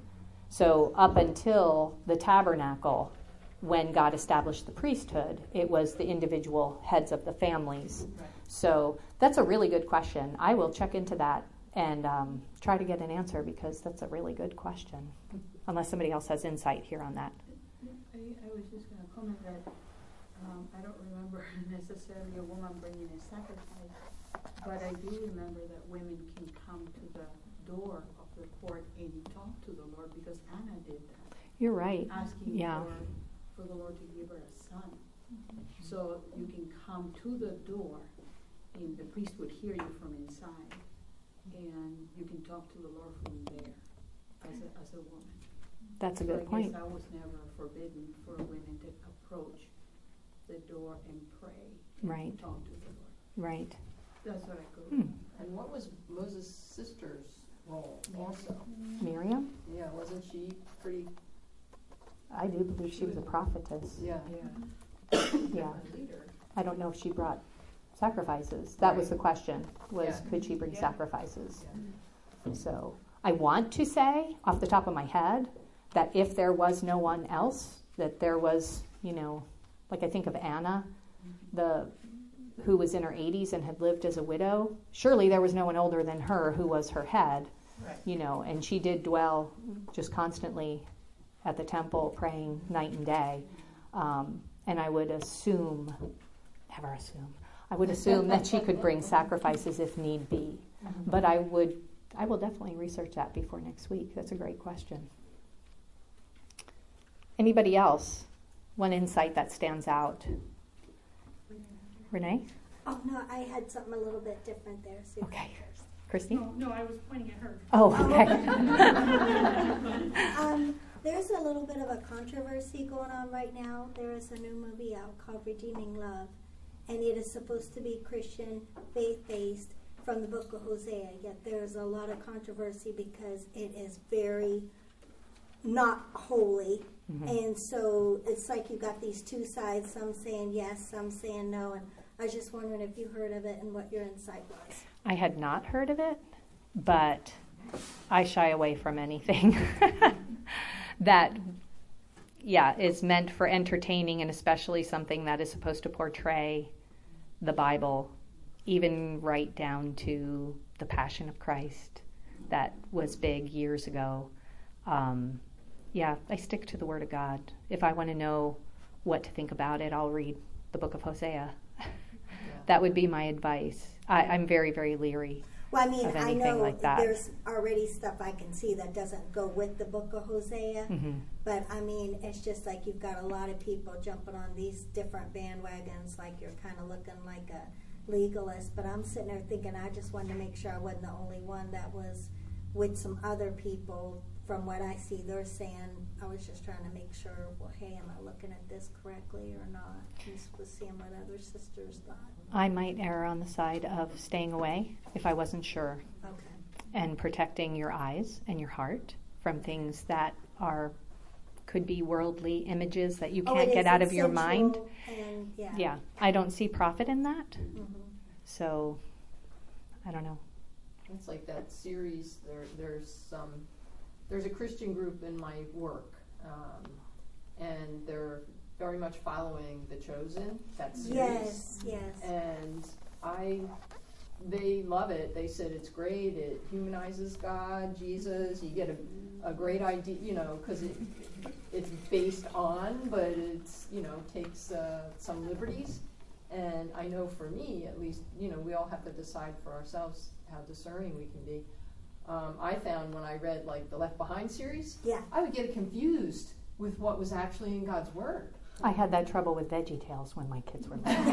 So up until the tabernacle, when God established the priesthood, it was the individual heads of the families. Right. So that's a really good question. I will check into that and um, try to get an answer, because that's a really good question. Unless somebody else has insight here on that. I, I was just going to comment that um, I don't remember necessarily a woman bringing a sacrifice, but I do remember that women can come to the door of the court and talk to the Lord, because Anna did that, You're right. asking Yeah. for, for the Lord to give her a son. So you can come to the door, and the priest would hear you from inside, and you can talk to the Lord from there as a, as a woman. That's a So good I point. guess that was never forbidden for women to approach the door and pray and Right. talk to the Lord. Right. That's what I could. Hmm. And what was Moses' sister's role also? Miriam? Yeah, wasn't she pretty, I do believe she was a prophetess. yeah, Yeah. a leader? I don't know if she brought sacrifices. That was the question, was Yeah. could she bring Yeah. sacrifices? Yeah. So I want to say, off the top of my head, that if there was no one else, that there was, you know, like I think of Anna, the who was in her eighties and had lived as a widow. Surely there was no one older than her who was her head, Right. you know, and she did dwell just constantly at the temple praying night and day. Um, and I would assume, never assume, I would assume that she could bring sacrifices if need be. But I would, I will definitely research that before next week. That's a great question. Anybody else? One insight that stands out. Renee? Oh, no, I had something a little bit different there. Sue. Okay. Christy? No, no, I was pointing at her. Oh, okay. Um, there's a little bit of a controversy going on right now. There is a new movie out called Redeeming Love, and it is supposed to be Christian, faith-based, from the book of Hosea. Yet there's a lot of controversy because it is very not holy. Mhm. And so it's like you got these two sides, some saying yes, some saying no. And I was just wondering if you heard of it and what your insight was. I had not heard of it, but I shy away from anything that, yeah, is meant for entertaining, and especially something that is supposed to portray the Bible, even right down to the Passion of Christ that was big years ago. Um, yeah, I stick to the Word of God. If I want to know what to think about it, I'll read the book of Hosea. That would be my advice. I, I'm very, very leery Well, I mean, of I anything know like that. there's already stuff I can see that doesn't go with the book of Hosea, Mm-hmm. but I mean, it's just like you've got a lot of people jumping on these different bandwagons, like you're kind of looking like a legalist, but I'm sitting there thinking I just wanted to make sure I wasn't the only one that was with some other people. From what I see, they're saying, I was just trying to make sure, well, hey, am I looking at this correctly or not? Just was seeing what other sisters thought. I might err on the side of staying away if I wasn't sure, Okay. and protecting your eyes and your heart from things that are could be worldly images that you Oh, can't it get is. out It's of your mind. sensual And, yeah. Yeah, I don't see profit in that. Mhm. So, I don't know. It's like that series, there, there's some, there's a Christian group in my work, um, and they're very much following The Chosen, that series. Yes, yes. And I, they love it. They said it's great. It humanizes God, Jesus. You get a, a great idea, you know, because it, it's based on, but it's, you know, takes uh, some liberties. And I know for me, at least, you know, we all have to decide for ourselves how discerning we can be. Um, I found when I read, like, the Left Behind series, Yeah. I would get confused with what was actually in God's Word. I had that trouble with VeggieTales when my kids were little.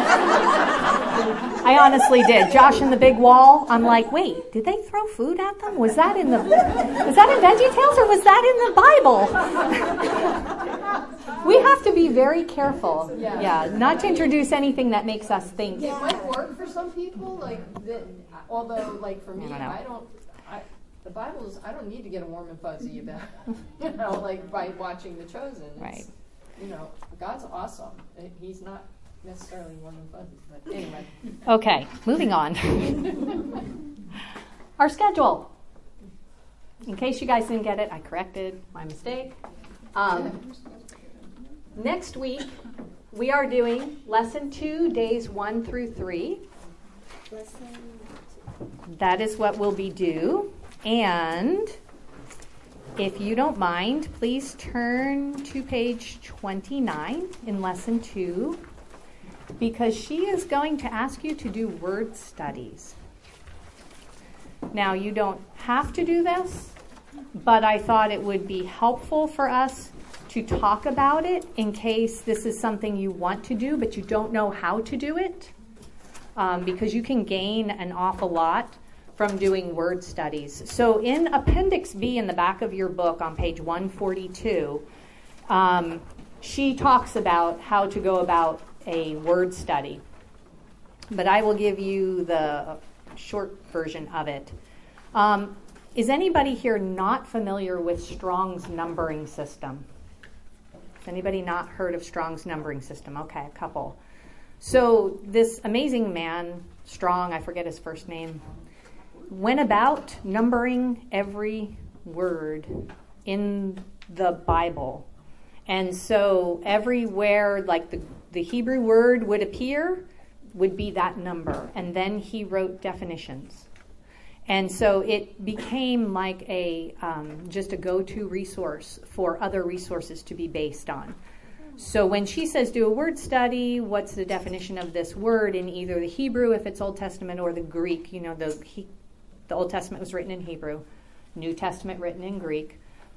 I honestly did. Josh and the Big Wall. I'm like, wait, did they throw food at them? Was that in the was that in VeggieTales or was that in the Bible? We have to be very careful. Yeah. Yeah, not to introduce anything that makes us think. It might work for some people, like, that, although, like, for me, I don't know. I don't, I, the Bible's, I don't need to get a warm and fuzzy about, you know, like, by watching The Chosen. It's, Right. You know, God's awesome. He's not necessarily warm and fuzzy, but anyway. Okay, moving on. Our schedule in case you guys didn't get it, I corrected my mistake. Um, next week, we are doing lesson two, days one through three. Lesson That is what will be due. And if you don't mind, please turn to page twenty-nine in lesson two, because she is going to ask you to do word studies. Now, you don't have to do this, but I thought it would be helpful for us to talk about it in case this is something you want to do, but you don't know how to do it, um, because you can gain an awful lot from doing word studies. So in Appendix B in the back of your book on page one forty-two, um, she talks about how to go about a word study. But I will give you the short version of it. Um, is anybody here not familiar with Strong's numbering system? Has anybody not heard of Strong's numbering system? Okay, a couple. So this amazing man, Strong, I forget his first name, went about numbering every word in the Bible. And so everywhere, like the, the Hebrew word would appear, would be that number. And then he wrote definitions. And so it became like a um, just a go-to resource for other resources to be based on. So when she says do a word study, what's the definition of this word in either the Hebrew, if it's Old Testament, or the Greek? You know, the he, the Old Testament was written in Hebrew, New Testament written in Greek.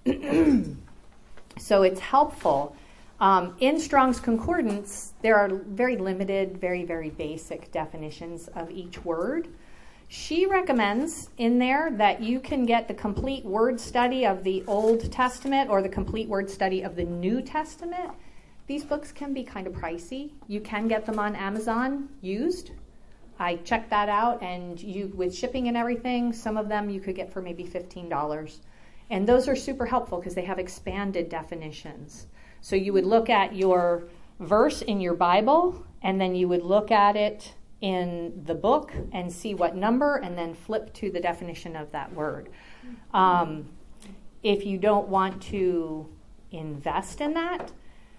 So it's helpful. Um, in Strong's Concordance, there are very limited, very, very basic definitions of each word. She recommends in there that you can get the complete word study of the Old Testament or the complete word study of the New Testament. These books can be kind of pricey. You can get them on Amazon used. I checked that out, and you, with shipping and everything, some of them you could get for maybe fifteen dollars. And those are super helpful because they have expanded definitions. So you would look at your verse in your Bible, and then you would look at it in the book and see what number, and then flip to the definition of that word. Um, if you don't want to invest in that,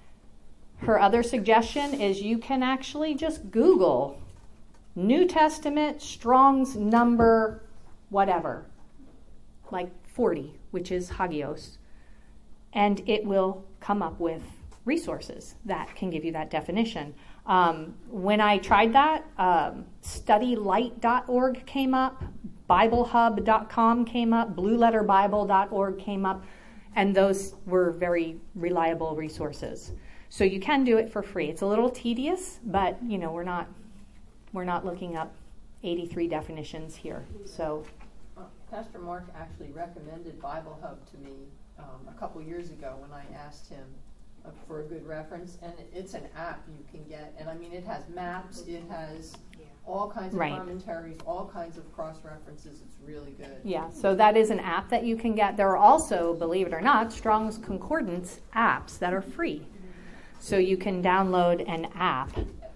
her other suggestion is you can actually just Google New Testament, Strong's number, whatever, like forty, which is hagios, and it will come up with resources that can give you that definition. Um, when I tried that, um, study light dot org came up, bible hub dot com came up, blue letter bible dot org came up, and those were very reliable resources. So you can do it for free. It's a little tedious, but you know we're not we're not looking up eighty-three definitions here. So. Pastor Mark actually recommended Bible Hub to me um, a couple years ago when I asked him uh, for a good reference, and it, it's an app you can get, and I mean it has maps, it has all kinds of right. commentaries, all kinds of cross-references. It's really good. Yeah, so that is an app that you can get. There are also, believe it or not, Strong's Concordance apps that are free. So you can download an app.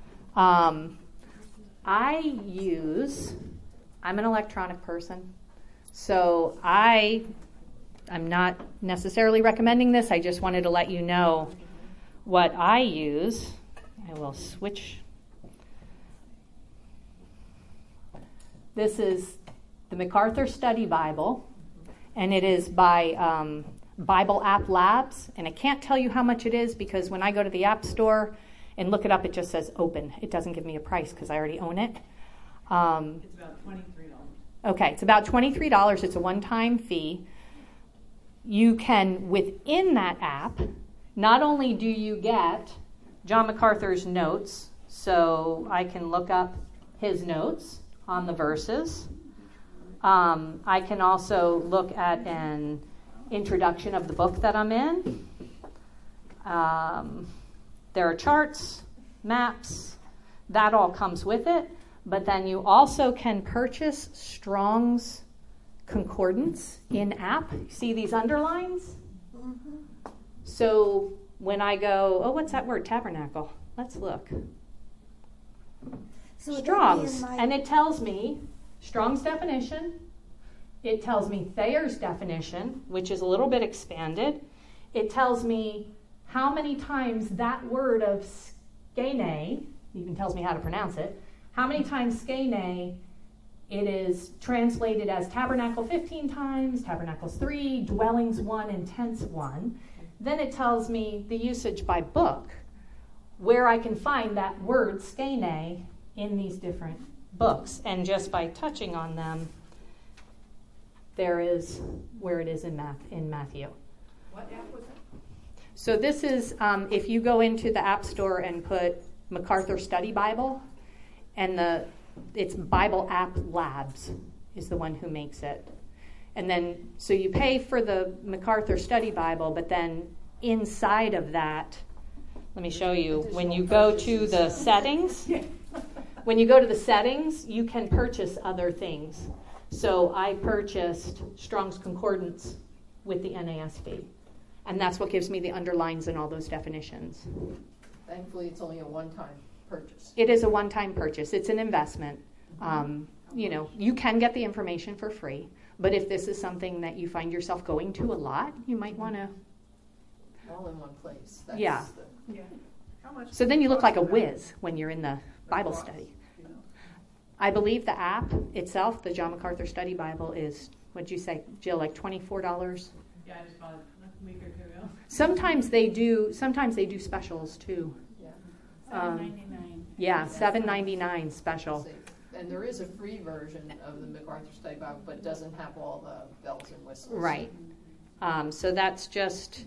Um, I use, I'm an electronic person, so I, I'm not necessarily recommending this. I just wanted to let you know what I use. I will switch. This is the MacArthur Study Bible, and it is by um, Bible App Labs, and I can't tell you how much it is because when I go to the App Store and look it up, it just says open. It doesn't give me a price because I already own it. Um, It's about twenty-three dollars. Okay, it's about twenty-three dollars. It's a one-time fee. You can, within that app, not only do you get John MacArthur's notes, so I can look up his notes on the verses. Um, I can also look at an introduction of the book that I'm in. Um, there are charts, maps, that all comes with it. But then you also can purchase Strong's Concordance in app. See these underlines? Mm-hmm. So when I go, oh, what's that word? Tabernacle. Let's look. So would that be Strong's. in my- And it tells me Strong's definition, It tells me Thayer's definition, which is a little bit expanded. It tells me how many times that word of skene, even tells me how to pronounce it, how many times skene it is translated as tabernacle fifteen times, tabernacles three, dwellings one, and tents one. Then it tells me the usage by book, where I can find that word skene in these different books. And just by touching on them, there is where it is in math in Matthew. What app was that? So this is, um, if you go into the App Store and put MacArthur Study Bible, and the it's Bible App Labs is the one who makes it. And then, so you pay for the MacArthur Study Bible, but then inside of that, let me show you, when you go to the settings, when you go to the settings, you can purchase other things. So I purchased Strong's Concordance with the N A S B. And that's what gives me the underlines and all those definitions. Thankfully, it's only a one-time purchase. It is a one-time purchase. It's an investment. Um, you know, you can get the information for free. But if this is something that you find yourself going to a lot, you might want to... All in one place. That's Yeah. The, Yeah. How much? So then you look like a cost whiz when you're in the Bible cost, study. you know? I believe the app itself, the John MacArthur Study Bible, is, what'd you say, Jill, like twenty-four dollars? Yeah, I just bought it a week or two ago. Sometimes they do, sometimes they do specials too. yeah. Um, Seven ninety-nine. Yeah, seven ninety-nine special. And there is a free version of the MacArthur Study Bible, but it doesn't have all the bells and whistles. Right. Um, so that's just,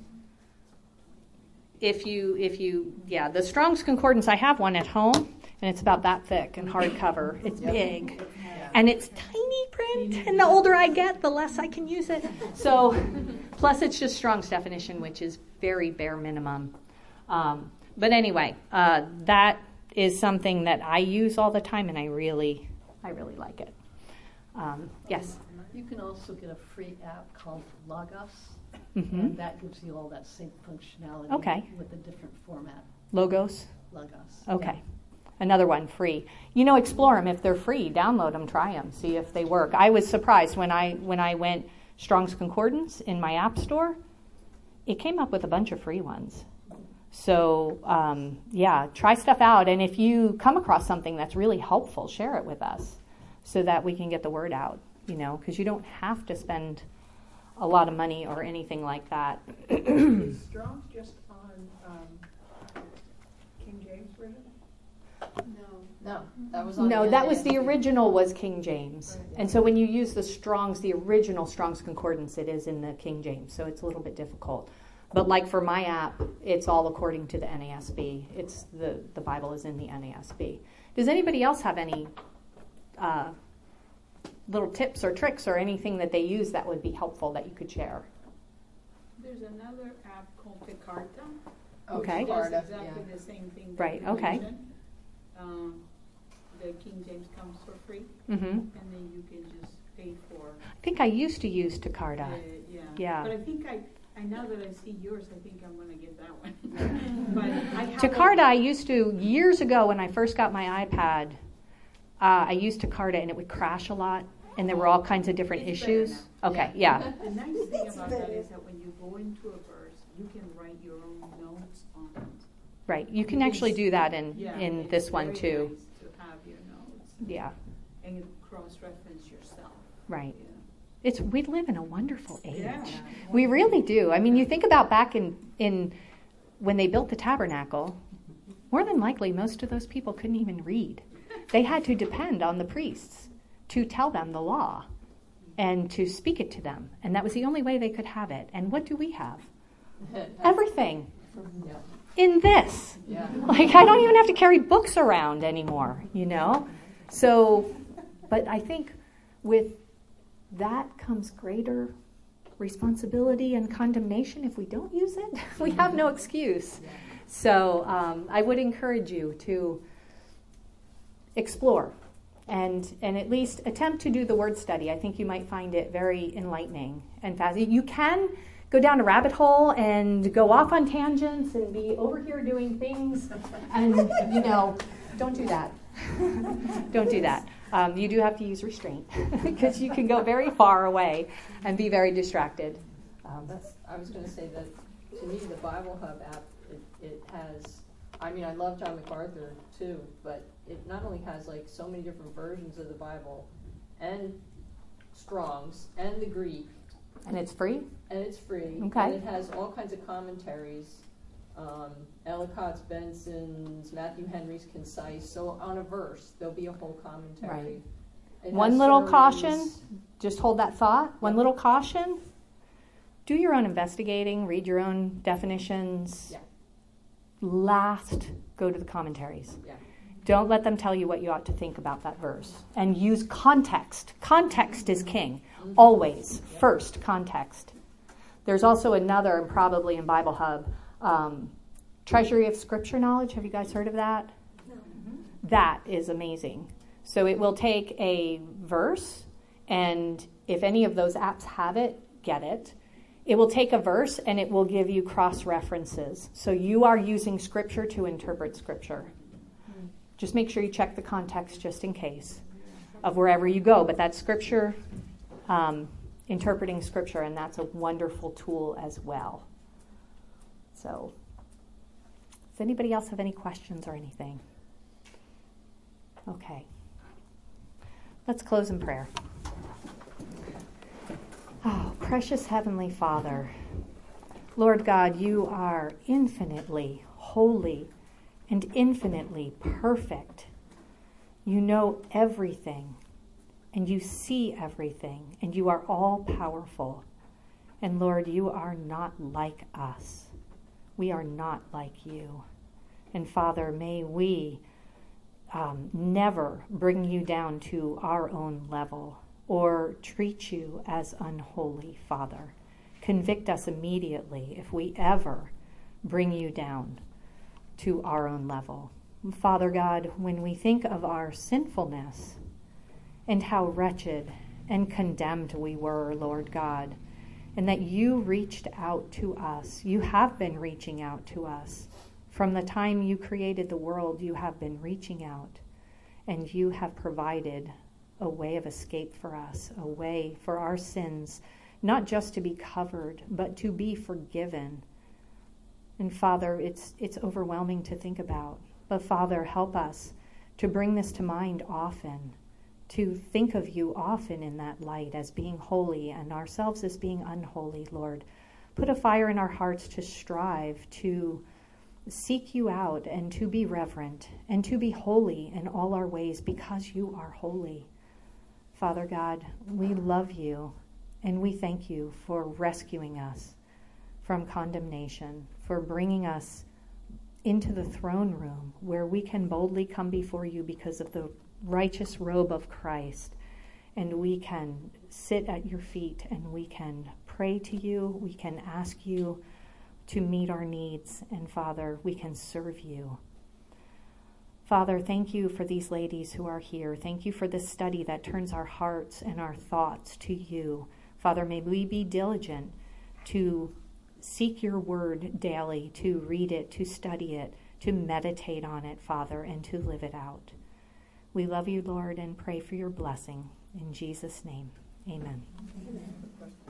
if you, if you, yeah, the Strong's Concordance, I have one at home, and it's about that thick and hardcover. It's Yep. big. Yeah. And it's tiny print, and the older I get, the less I can use it. So, plus it's just Strong's definition, which is very bare minimum. Um, but anyway, uh, that is something that I use all the time, and I really, I really like it. Um, yes? You can also get a free app called Logos, Mm-hmm. and that gives you all that same functionality Okay. with a different format. Logos? Logos. Okay. Another one, free. You know, explore them. If they're free, download them, try them, see if they work. I was surprised when I when I went Strong's Concordance in my app store. It came up with a bunch of free ones. So, um, yeah, try stuff out. And if you come across something that's really helpful, share it with us so that we can get the word out, you know, because you don't have to spend a lot of money or anything like that. Is Strong's just on um, King James Version? No, that was on No, the that was the N A S B. original was King James. And so when you use the Strong's, the original Strong's Concordance, it is in the King James. So it's a little bit difficult. But like for my app, it's all according to the N A S B. It's the, the Bible is in the N A S B. Does anybody else have any uh, little tips or tricks or anything that they use that would be helpful that you could share? There's another app called Picarta. Oh, Okay. Which does Picarta, exactly yeah. the same thing. Right, that you okay. mentioned. Um, the King James comes for free, Mm-hmm. and then you can just pay for. I think I used to use Takarda. Uh, yeah. Yeah. But I think I, I now that I see yours, I think I'm gonna get that one. But I have Takarda, I used to, years ago when I first got my iPad, uh, I used Takarda and it would crash a lot and there were all kinds of different It's better issues. now. Okay, yeah. The nice thing It's about that better. is that when you go into a verse, you can write your own notes on it. Right. You can actually do that in, Yeah, in it's this one very too. nice to have your notes Yeah, and cross-reference yourself. right. Yeah. It's we live in a wonderful age. Yeah. We really do. I mean, you think about back in, in when they built the tabernacle, more than likely most of those people couldn't even read. They had to depend on the priests to tell them the law and to speak it to them. And that was the only way they could have it. And what do we have? Everything Yeah. in this. Yeah. Like, I don't even have to carry books around anymore, you know? So, but I think with that comes greater responsibility and condemnation if we don't use it. We have no excuse. So um, I would encourage you to explore and and at least attempt to do the word study. I think you might find it very enlightening and fascinating. You can go down a rabbit hole and go off on tangents and be over here doing things and, you know, don't do that. Don't do that. Um, you do have to use restraint because you can go very far away and be very distracted. Um, That's, I was going to say that, to me, the Bible Hub app, it, it has, I mean, I love John MacArthur too, but it not only has like so many different versions of the Bible and Strong's and the Greek. and it's free? And it's free. Okay. And it has all kinds of commentaries. Um, Ellicott's, Benson's, Matthew Henry's Concise. So on a verse, there'll be a whole commentary. Right. It One has little sermons. caution, just hold that thought. One Yeah. little caution, do your own investigating, read your own definitions. Yeah. Last, go to the commentaries. Yeah. Don't let them tell you what you ought to think about that verse. And use context. Context is king. Mm-hmm. Always. First, context. There's also another, and probably in Bible Hub, um, Treasury of Scripture Knowledge. Have you guys heard of that? No. That is amazing. So it will take a verse, and if any of those apps have it, get it. It will take a verse, and it will give you cross-references. So you are using Scripture to interpret Scripture. Just make sure you check the context just in case of wherever you go. But that's Scripture, um, interpreting Scripture, and that's a wonderful tool as well. So, does anybody else have any questions or anything? Okay. Let's close in prayer. Oh, precious Heavenly Father, Lord God, you are infinitely holy and infinitely perfect. You know everything, and you see everything, and you are all powerful. And Lord, you are not like us. We are not like you. And Father, may we um, never bring you down to our own level or treat you as unholy, Father. Convict us immediately if we ever bring you down to our own level. Father God, when we think of our sinfulness and how wretched and condemned we were, Lord God, and that you reached out to us, you have been reaching out to us. From the time you created the world, you have been reaching out, and you have provided a way of escape for us, a way for our sins, not just to be covered, but to be forgiven. And Father, it's it's overwhelming to think about. But Father, help us to bring this to mind often, to think of you often in that light as being holy and ourselves as being unholy, Lord. Put a fire in our hearts to strive to seek you out and to be reverent and to be holy in all our ways because you are holy. Father God, we love you and we thank you for rescuing us from condemnation, for bringing us into the throne room where we can boldly come before you because of the righteous robe of Christ, and we can sit at your feet and we can pray to you, we can ask you to meet our needs, and Father, we can serve you. Father, thank you for these ladies who are here. Thank you for this study that turns our hearts and our thoughts to you. Father, may we be diligent to seek your word daily, to read it, to study it, to meditate on it, Father, and to live it out. We love you, Lord, and pray for your blessing. In Jesus' name, amen. Amen.